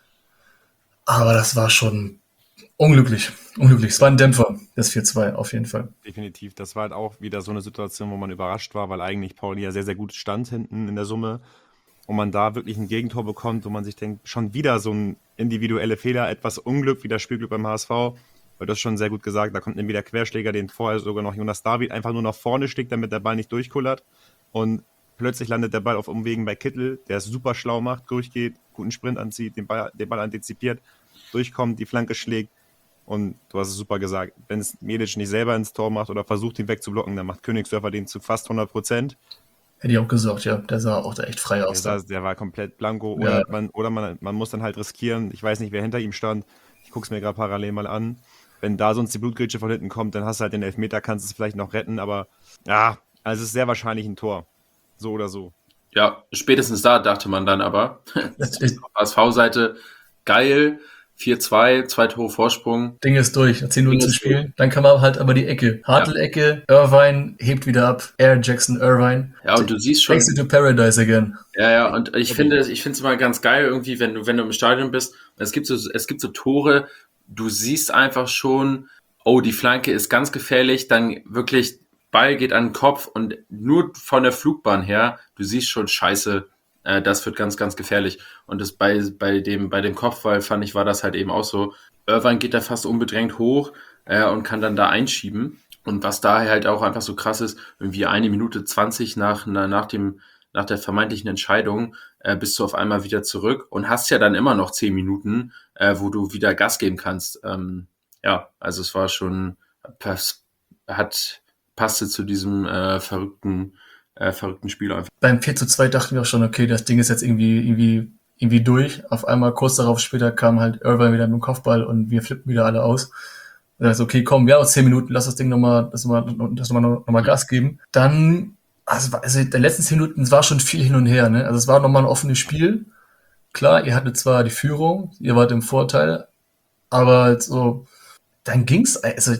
Aber das war schon unglücklich. Es war ein Dämpfer, das 4-2 auf jeden Fall. Definitiv. Das war halt auch wieder so eine Situation, wo man überrascht war, weil eigentlich Pauli ja sehr, sehr gut stand hinten in der Summe und man da wirklich ein Gegentor bekommt, wo man sich denkt, schon wieder so ein individueller Fehler, etwas Unglück, wie das Spielglück beim HSV, weil das schon sehr gut gesagt, da kommt dann wieder Querschläger, den vorher sogar noch Jonas David einfach nur nach vorne schlägt, damit der Ball nicht durchkullert und plötzlich landet der Ball auf Umwegen bei Kittel, der es super schlau macht, durchgeht, guten Sprint anzieht, den Ball antizipiert, durchkommt, die Flanke schlägt und du hast es super gesagt, wenn es Medic nicht selber ins Tor macht oder versucht, ihn wegzublocken, dann macht Königsdörfer den zu fast 100%. Hätte ich auch gesagt, ja. Der sah auch da echt frei aus. Der war komplett blanko. Ja. Oder man muss dann halt riskieren. Ich weiß nicht, wer hinter ihm stand. Ich gucke es mir gerade parallel mal an. Wenn da sonst die Blutgrätsche von hinten kommt, dann hast du halt den Elfmeter, kannst es vielleicht noch retten. Aber ja, also es ist sehr wahrscheinlich ein Tor. So oder so. Ja, spätestens da dachte man dann aber, HSV-Seite, geil, 4-2, 2 Tore Vorsprung. Ding ist durch, 10 Minuten Ding zu ist spielen. Dann kann man halt aber die Ecke. Hartl-Ecke, Irvine hebt wieder ab. Air Jackson Irvine. Ja, und du siehst schon. Takes it to paradise again. Ja, und ich finde es immer ganz geil irgendwie, wenn du im Stadion bist. Es gibt so Tore, du siehst einfach schon, oh, die Flanke ist ganz gefährlich, dann wirklich Ball geht an den Kopf und nur von der Flugbahn her, du siehst schon, scheiße, das wird ganz, ganz gefährlich. Und das bei dem Kopfball, fand ich, war das halt eben auch so. Irvine geht da fast unbedrängt hoch und kann dann da einschieben. Und was da halt auch einfach so krass ist, irgendwie 1 Minute 20 nach der vermeintlichen Entscheidung bist du auf einmal wieder zurück und hast ja dann immer noch 10 Minuten wo du wieder Gas geben kannst. Ja, also es war schon, passte zu diesem verrückten Spiel einfach. Beim 4:2 dachten wir auch schon, okay, das Ding ist jetzt irgendwie durch. Auf einmal kurz darauf später kam halt Irvine wieder mit dem Kopfball und wir flippen wieder alle aus. Und dann so, okay, komm, wir haben noch 10 Minuten, lass das Ding nochmal Gas geben. Dann, also in den letzten 10 Minuten, es war schon viel hin und her, ne? Also es war nochmal ein offenes Spiel. Klar, ihr hattet zwar die Führung, ihr wart im Vorteil, aber so, dann ging's, also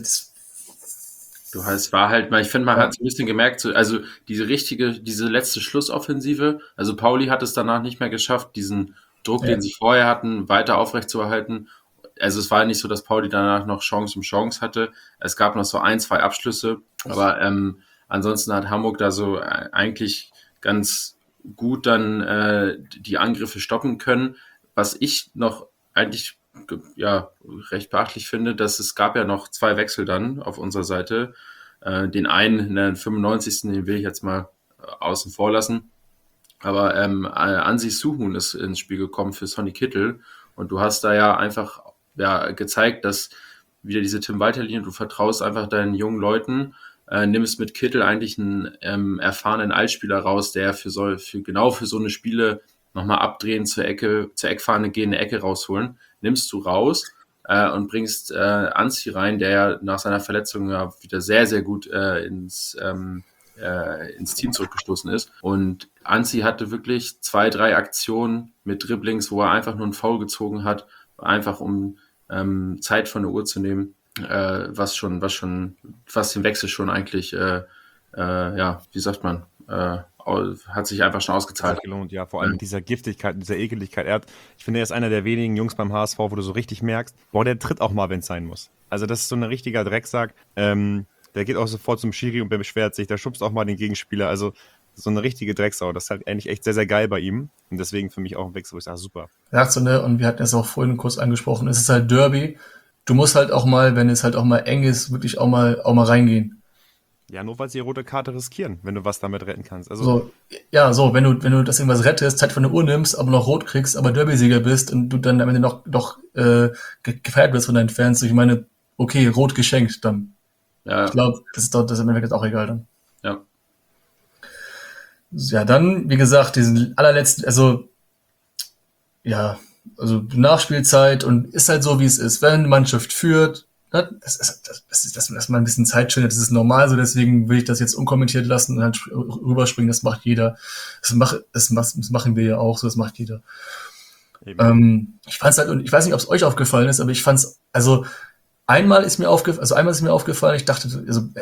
Es war halt, ich finde, man hat so ein bisschen gemerkt, so, also diese letzte Schlussoffensive, also Pauli hat es danach nicht mehr geschafft, diesen Druck, den sie vorher hatten, weiter aufrechtzuerhalten. Also es war nicht so, dass Pauli danach noch Chance um Chance hatte. Es gab noch so 1, 2 Abschlüsse, aber ansonsten hat Hamburg da so eigentlich ganz gut dann die Angriffe stoppen können. Was ich noch eigentlich recht beachtlich finde, dass es gab ja noch 2 Wechsel dann auf unserer Seite. Den einen in der 95. Den will ich jetzt mal außen vor lassen. Aber Ansi Suhun ist ins Spiel gekommen für Sonny Kittel. Und du hast da ja einfach gezeigt, dass wieder diese Tim Walter-Linie, du vertraust einfach deinen jungen Leuten, nimmst mit Kittel eigentlich einen erfahrenen Altspieler raus, der für so eine Spiele nochmal abdrehen, zur Eckfahne gehen, eine Ecke rausholen, nimmst du raus und bringst Anzi rein, der ja nach seiner Verletzung ja wieder sehr, sehr gut ins Team zurückgestoßen ist. Und Anzi hatte wirklich 2, 3 Aktionen mit Dribblings, wo er einfach nur einen Foul gezogen hat, einfach um Zeit von der Uhr zu nehmen, was den Wechsel schon eigentlich, wie sagt man, hat sich einfach schon ausgezahlt. Hat gelohnt, ja, vor allem mit dieser Giftigkeit, dieser Ekeligkeit. Ich finde, er ist einer der wenigen Jungs beim HSV, wo du so richtig merkst, der tritt auch mal, wenn es sein muss. Also das ist so ein richtiger Drecksack, der geht auch sofort zum Schiri und beschwert sich, der schubst auch mal den Gegenspieler, also so eine richtige Drecksau. Das ist halt eigentlich echt sehr, sehr geil bei ihm und deswegen für mich auch ein Wechsel, wo ich sage, super. Ja, so, ne, und wir hatten es auch vorhin kurz angesprochen, es ist halt Derby. Du musst halt auch mal, wenn es halt auch mal eng ist, wirklich auch mal reingehen. Ja, nur weil sie die rote Karte riskieren, wenn du was damit retten kannst. Also So, wenn du das irgendwas rettest, Zeit von der Uhr nimmst, aber noch rot kriegst, aber Derby-Sieger bist und du dann am Ende noch gefeiert wirst von deinen Fans. Ich meine, okay, rot geschenkt dann. Ja. Ich glaube, das ist im Endeffekt auch egal dann. Ja. Ja, dann, wie gesagt, diesen allerletzten, also Nachspielzeit und ist halt so, wie es ist. Wenn eine Mannschaft führt, dass man ein bisschen Zeit schindert, das ist normal so, deswegen will ich das jetzt unkommentiert lassen und dann rüberspringen, das macht jeder. Das machen wir ja auch so, das macht jeder. Ich fand's halt, und ich weiß nicht, ob es euch aufgefallen ist, aber ich fand's, einmal ist mir aufgefallen, ich dachte,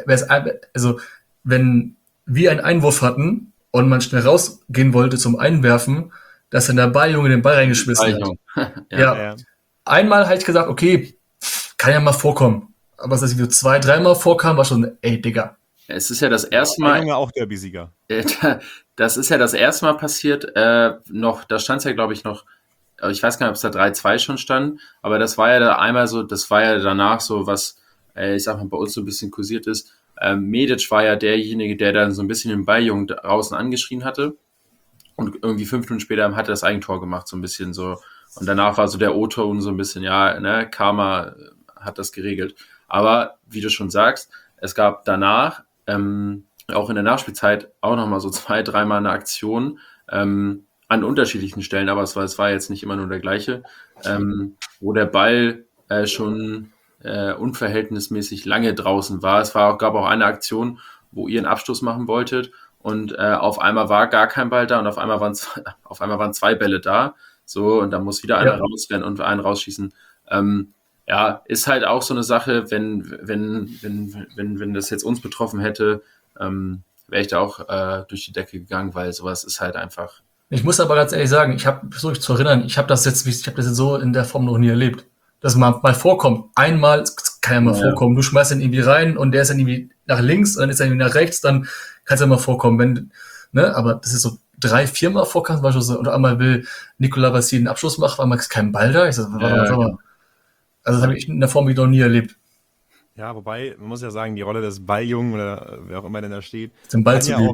wenn wir einen Einwurf hatten und man schnell rausgehen wollte zum Einwerfen, dass dann der Balljunge den Ball reingeschmissen hat. Ja. Einmal habe ich gesagt, okay, kann ja mal vorkommen. Aber dass es wie 2, 3 Mal vorkam, war schon, ey, Digga. Es ist ja das erste Mal. Junge auch Derby-Sieger. Das ist ja das erste Mal passiert. Da stand es ja, glaube ich, noch. Ich weiß gar nicht, ob es da 3-2 schon stand. Aber das war ja da einmal so, das war ja danach so, was, ich sag mal, bei uns so ein bisschen kursiert ist. Medic war ja derjenige, der dann so ein bisschen den Balljungen draußen angeschrien hatte. Und irgendwie 5 Minuten später hat er das Eigentor gemacht, so ein bisschen so. Und danach war so der O-Ton so ein bisschen, Karma hat das geregelt. Aber wie du schon sagst, es gab danach, auch in der Nachspielzeit, auch nochmal so 2, 3 Mal eine Aktion an unterschiedlichen Stellen, aber es war jetzt nicht immer nur der gleiche, wo der Ball schon unverhältnismäßig lange draußen war. Gab auch eine Aktion, wo ihr einen Abstoß machen wolltet und auf einmal war gar kein Ball da und auf einmal waren 2 Bälle da. So, und dann muss wieder einer rausrennen und einen rausschießen. Ist halt auch so eine Sache, wenn das jetzt uns betroffen hätte, wäre ich da auch durch die Decke gegangen, weil sowas ist halt einfach. Ich muss aber ganz ehrlich sagen, ich habe versucht zu erinnern, ich habe das jetzt so in der Form noch nie erlebt. Dass mal vorkommt. Einmal, das kann ja mal vorkommen. Du schmeißt ihn irgendwie rein und der ist dann irgendwie nach links und dann ist er irgendwie nach rechts, dann kann es ja mal vorkommen. Aber das ist so 3, 4 Mal vorkam, zum Beispiel so, oder einmal will Nicolas Vassil einen Abschluss machen, weil man ist kein Ball da. Ich so, also das habe ich in der Form noch nie erlebt. Ja, wobei, man muss ja sagen, die Rolle des Balljungen oder wer auch immer denn da steht, den Ball zu geben.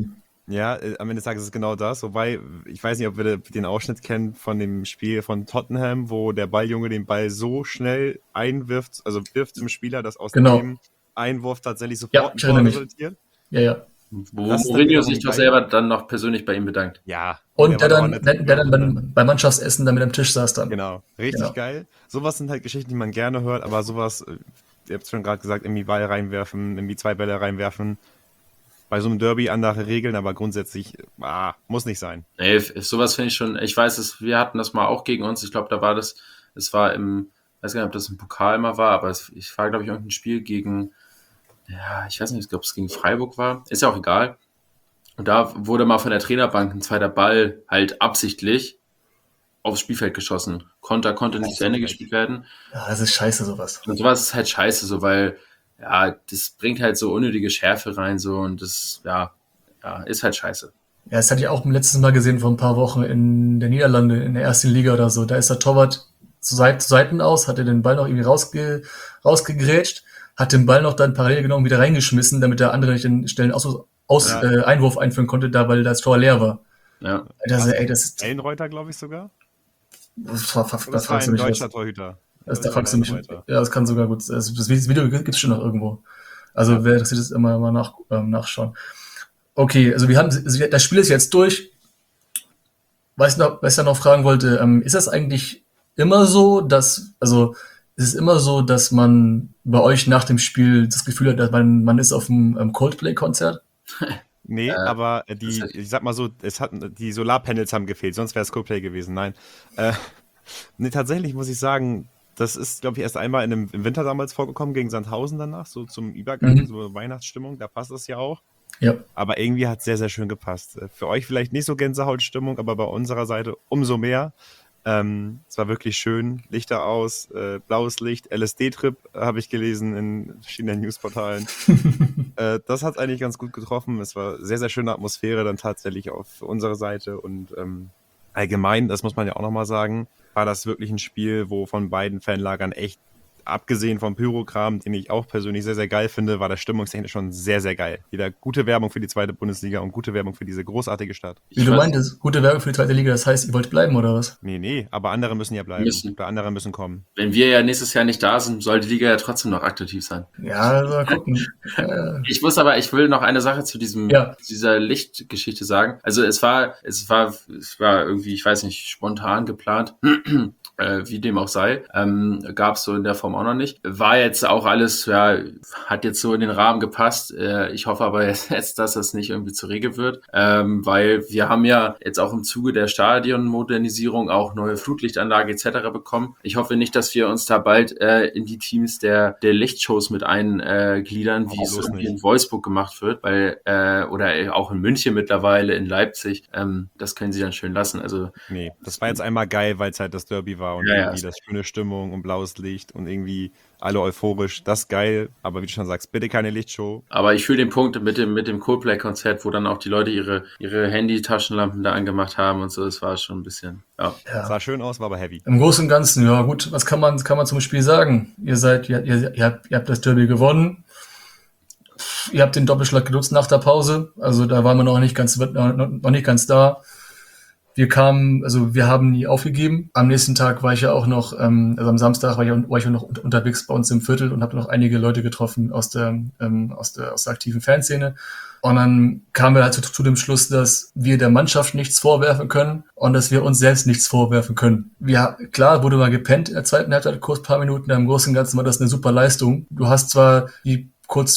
Ja, am Ende des Tages ist es genau das. Wobei, ich weiß nicht, ob wir den Ausschnitt kennen von dem Spiel von Tottenham, wo der Balljunge den Ball so schnell einwirft, also wirft zum Spieler, dass aus Genau. dem Einwurf tatsächlich Ja, sofort ein ich Tor erinnere mich. resultiert. Ja. Wo Das ist dann Mourinho wiederum sich doch geil. selber dann noch persönlich bei ihm bedankt. Ja. Und der war doch dann, auch der, nett der dann drüber, beim Mannschaftsessen dann mit am Tisch saß dann. Genau, richtig Genau. geil. Sowas sind halt Geschichten, die man gerne hört, aber sowas, ihr habt es schon gerade gesagt, irgendwie Ball reinwerfen, irgendwie 2 Bälle reinwerfen. Bei so einem Derby andere Regeln, aber grundsätzlich muss nicht sein. Nee, sowas finde ich schon, ich weiß, wir hatten das mal auch gegen uns, ich glaube, da war es war weiß gar nicht, ob das im Pokal mal war, aber es war, glaube ich, irgendein Spiel gegen, ja, ich weiß nicht, ich glaube, es gegen Freiburg war, ist ja auch egal. Und da wurde mal von der Trainerbank ein zweiter Ball halt absichtlich aufs Spielfeld geschossen. Konnte nicht zu Ende gespielt werden. Ja, das ist scheiße, sowas. Und sowas ist halt scheiße, so, weil, ja, das bringt halt so unnötige Schärfe rein, so, und das, ja, ist halt scheiße. Ja, das hatte ich auch letztes Mal gesehen vor ein paar Wochen in der Niederlande, in der ersten Liga oder so. Da ist der Torwart zu Seiten aus, hat er den Ball noch irgendwie rausgegrätscht, hat den Ball noch dann parallel genommen wieder reingeschmissen, damit der andere nicht den schnellen Einwurf einführen konnte, weil das Tor leer war. Ja. Das ist, Ellenreuter, glaube ich sogar. da Das war fragst ein du mich deutscher was. Torhüter. Da fragst du mich. Ellenreuter. Ja, das kann sogar gut sein. Das Video gibt's schon noch irgendwo. Also wer interessiert ist, immer nachschauen. Okay, also das Spiel ist jetzt durch. Was ich dann noch fragen wollte, ist das eigentlich immer so, ist es immer so, dass man bei euch nach dem Spiel das Gefühl hat, dass man ist auf einem Coldplay-Konzert? Nee, aber das heißt- ich sag mal so, die Solarpanels haben gefehlt, sonst wäre es Coldplay gewesen. Nein. Nee, tatsächlich muss ich sagen, das ist, glaube ich, erst einmal im Winter damals vorgekommen, gegen Sandhausen danach, so zum Übergang, so Weihnachtsstimmung, da passt es ja auch. Ja. Aber irgendwie hat es sehr, sehr schön gepasst. Für euch vielleicht nicht so Gänsehautstimmung, aber bei unserer Seite umso mehr. Es war wirklich schön. Lichter aus, blaues Licht, LSD-Trip habe ich gelesen in verschiedenen Newsportalen. Das hat eigentlich ganz gut getroffen. Es war sehr, sehr schöne Atmosphäre dann tatsächlich auf unserer Seite. Und allgemein, das muss man ja auch nochmal sagen, war das wirklich ein Spiel, wo von beiden Fanlagern echt, abgesehen vom Pyrokram, den ich auch persönlich sehr, sehr geil finde, war das stimmungstechnisch schon sehr, sehr geil. Wieder gute Werbung für die zweite Bundesliga und gute Werbung für diese großartige Stadt. Wie du meintest, gute Werbung für die zweite Liga, das heißt, ihr wollt bleiben, oder was? Nee, aber andere müssen ja bleiben. Oder andere müssen kommen. Wenn wir ja nächstes Jahr nicht da sind, soll die Liga ja trotzdem noch attraktiv sein. Ja, also mal gucken. Ich will noch eine Sache zu dieser Lichtgeschichte sagen. Also es war irgendwie, ich weiß nicht, spontan geplant. Wie dem auch sei, gab es so in der Form auch noch nicht. War jetzt auch alles, ja, hat jetzt so in den Rahmen gepasst. Ich hoffe aber jetzt, dass das nicht irgendwie zur Regel wird, weil wir haben ja jetzt auch im Zuge der Stadionmodernisierung auch neue Flutlichtanlage etc. bekommen. Ich hoffe nicht, dass wir uns da bald in die Teams der Lichtshows mit eingliedern, wie es irgendwie in Wolfsburg gemacht wird, weil oder auch in München mittlerweile, in Leipzig. Das können sie dann schön lassen. Also nee, das war jetzt einmal geil, weil es halt das Derby war und irgendwie das schöne Stimmung und blaues Licht und irgendwie alle euphorisch, das ist geil, aber wie du schon sagst, bitte keine Lichtshow. Aber ich fühle den Punkt mit dem Coldplay-Konzert, wo dann auch die Leute ihre Handy-Taschenlampen da angemacht haben und so, das war schon ein bisschen, ja. Sah schön aus, war aber heavy. Im Großen und Ganzen, ja gut, was kann man zum Spiel sagen? Ihr habt das Derby gewonnen. Ihr habt den Doppelschlag genutzt nach der Pause, also da waren wir noch nicht ganz da. Wir haben nie aufgegeben. Am nächsten Tag war ich ja auch noch, also am Samstag war ich noch unterwegs bei uns im Viertel und habe noch einige Leute getroffen aus der aktiven Fanszene. Und dann kamen wir halt zu dem Schluss, dass wir der Mannschaft nichts vorwerfen können und dass wir uns selbst nichts vorwerfen können. Klar, wurde mal gepennt in der zweiten Halbzeit, kurz ein paar Minuten, im Großen und Ganzen war das eine super Leistung. Du hast zwar 10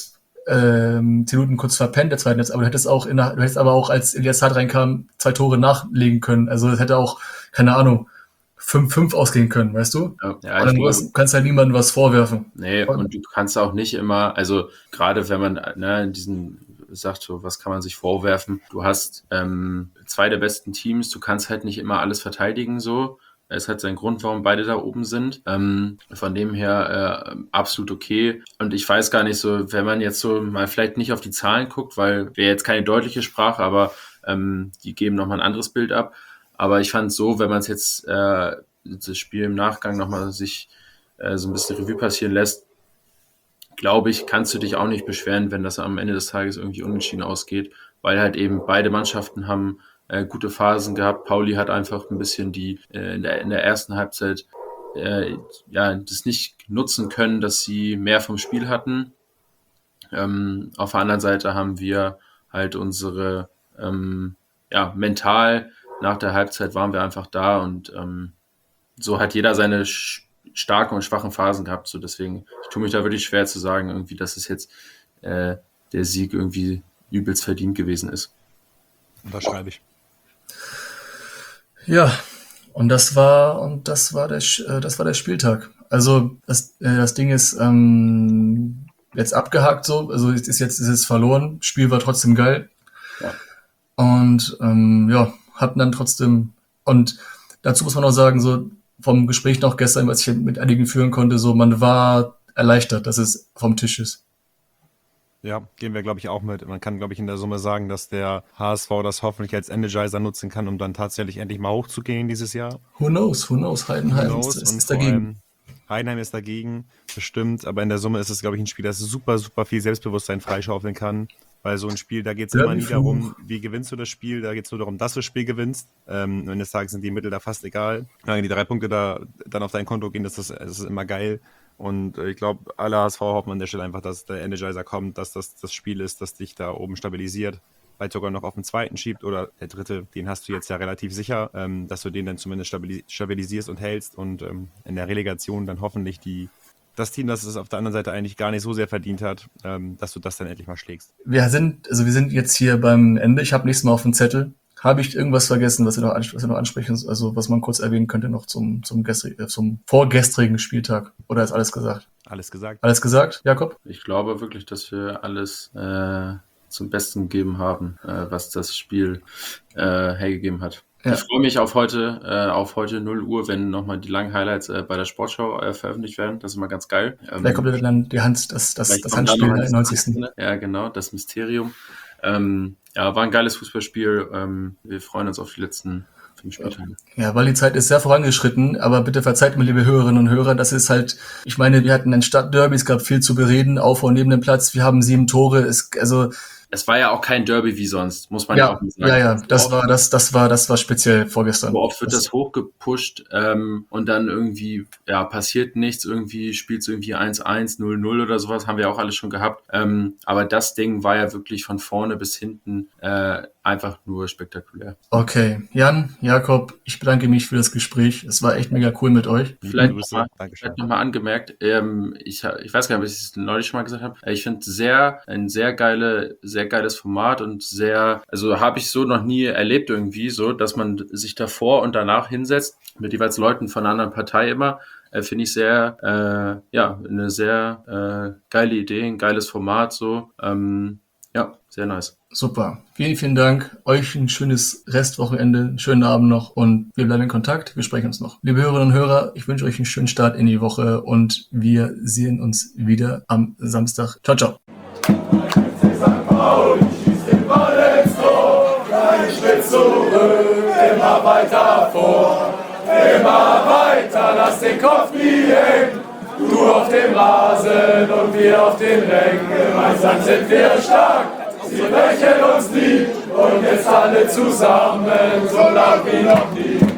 Minuten kurz verpennt der zweiten Halbzeit, aber du hättest aber auch, als Elias Saad reinkam, 2 Tore nachlegen können. Also es hätte auch, keine Ahnung, 5-5 ausgehen können, weißt du? Ja, und dann kannst halt niemandem was vorwerfen. Nee, und du kannst auch nicht immer, also gerade wenn man in diesen sagt, so, was kann man sich vorwerfen? Du hast 2 der besten Teams, du kannst halt nicht immer alles verteidigen so. Es hat seinen Grund, warum beide da oben sind. Von dem her absolut okay. Und ich weiß gar nicht so, wenn man jetzt so mal vielleicht nicht auf die Zahlen guckt, weil wäre jetzt keine deutliche Sprache, aber die geben nochmal ein anderes Bild ab. Aber ich fand so, wenn man es jetzt das Spiel im Nachgang nochmal sich so ein bisschen Revue passieren lässt, glaube ich, kannst du dich auch nicht beschweren, wenn das am Ende des Tages irgendwie unentschieden ausgeht, weil halt eben beide Mannschaften haben gute Phasen gehabt. Pauli hat einfach ein bisschen in der ersten Halbzeit das nicht nutzen können, dass sie mehr vom Spiel hatten. Auf der anderen Seite haben wir halt unsere mental nach der Halbzeit waren wir einfach da und so hat jeder seine starken und schwachen Phasen gehabt. So deswegen, ich tue mich da wirklich schwer zu sagen, irgendwie, dass es jetzt der Sieg irgendwie übelst verdient gewesen ist. Unterschreibe ich. Ja, und das war der Spieltag. Also das Ding ist jetzt abgehakt so, also ist es verloren. Spiel war trotzdem geil. Ja. Und hatten dann trotzdem, und dazu muss man auch sagen, so vom Gespräch noch gestern, was ich mit einigen führen konnte, so man war erleichtert, dass es vom Tisch ist. Ja, gehen wir, glaube ich, auch mit. Man kann, glaube ich, in der Summe sagen, dass der HSV das hoffentlich als Energizer nutzen kann, um dann tatsächlich endlich mal hochzugehen dieses Jahr. Who knows? Heidenheim ist dagegen. Heidenheim ist dagegen, bestimmt. Aber in der Summe ist es, glaube ich, ein Spiel, das super, super viel Selbstbewusstsein freischaufeln kann. Weil so ein Spiel, da geht es immer nie darum, wie gewinnst du das Spiel, da geht es nur darum, dass du das Spiel gewinnst. Am Ende des Tages sind die Mittel da fast egal. Wenn die 3 Punkte da dann auf dein Konto gehen, das ist immer geil. Und ich glaube, alle HSV hoffen an der Stelle einfach, dass der Energizer kommt, dass das Spiel ist, das dich da oben stabilisiert, vielleicht sogar noch auf den zweiten schiebt oder der dritte, den hast du jetzt ja relativ sicher, dass du den dann zumindest stabilisierst und hältst und in der Relegation dann hoffentlich das Team, das es auf der anderen Seite eigentlich gar nicht so sehr verdient hat, dass du das dann endlich mal schlägst. Wir sind jetzt hier beim Ende. Ich habe nichts mehr auf dem Zettel. Habe ich irgendwas vergessen, was wir noch ansprechen, also was man kurz erwähnen könnte noch zum vorgestrigen Spieltag? Oder ist alles gesagt? Alles gesagt. Alles gesagt, Jakob? Ich glaube wirklich, dass wir alles zum Besten gegeben haben, was das Spiel hergegeben hat. Ja. Ich freue mich auf heute 0 Uhr, wenn nochmal die langen Highlights bei der Sportschau veröffentlicht werden. Das ist immer ganz geil. Vielleicht kommt dann das Handspiel in der 90. Ja, genau, das Mysterium. War ein geiles Fußballspiel. Wir freuen uns auf die letzten 5 Spieltage. Ja, weil die Zeit ist sehr vorangeschritten, aber bitte verzeiht mir, liebe Hörerinnen und Hörer, das ist halt, ich meine, wir hatten ein Stadtderby, es gab viel zu bereden, auf und neben dem Platz, wir haben 7 Tore, es war ja auch kein Derby wie sonst, muss man ja auch nicht sagen. Ja, das war speziell vorgestern. So oft wird das hochgepusht und dann irgendwie passiert nichts, irgendwie spielt es irgendwie 1-1, 0-0 oder sowas, haben wir auch alles schon gehabt. Aber das Ding war ja wirklich von vorne bis hinten einfach nur spektakulär. Okay, Jan, Jakob, ich bedanke mich für das Gespräch. Es war echt mega cool mit euch. Vielleicht nochmal angemerkt, ich weiß gar nicht, ob ich es neulich schon mal gesagt habe, ich finde ein sehr geiles Format und habe ich so noch nie erlebt irgendwie, so, dass man sich davor und danach hinsetzt, mit jeweils Leuten von einer anderen Partei immer, finde ich eine sehr geile Idee, ein geiles Format, so, sehr nice. Super. Vielen, vielen Dank. Euch ein schönes Restwochenende, einen schönen Abend noch und wir bleiben in Kontakt. Wir sprechen uns noch. Liebe Hörerinnen und Hörer, ich wünsche euch einen schönen Start in die Woche und wir sehen uns wieder am Samstag. Ciao, ciao. Kein Schritt zurück, immer weiter vor, immer weiter, lass den Kopf nie hängen. Du auf dem Rasen und wir auf den Rängen, gemeinsam sind wir stark, sie brechen uns nie und jetzt alle zusammen, so lang wie noch nie.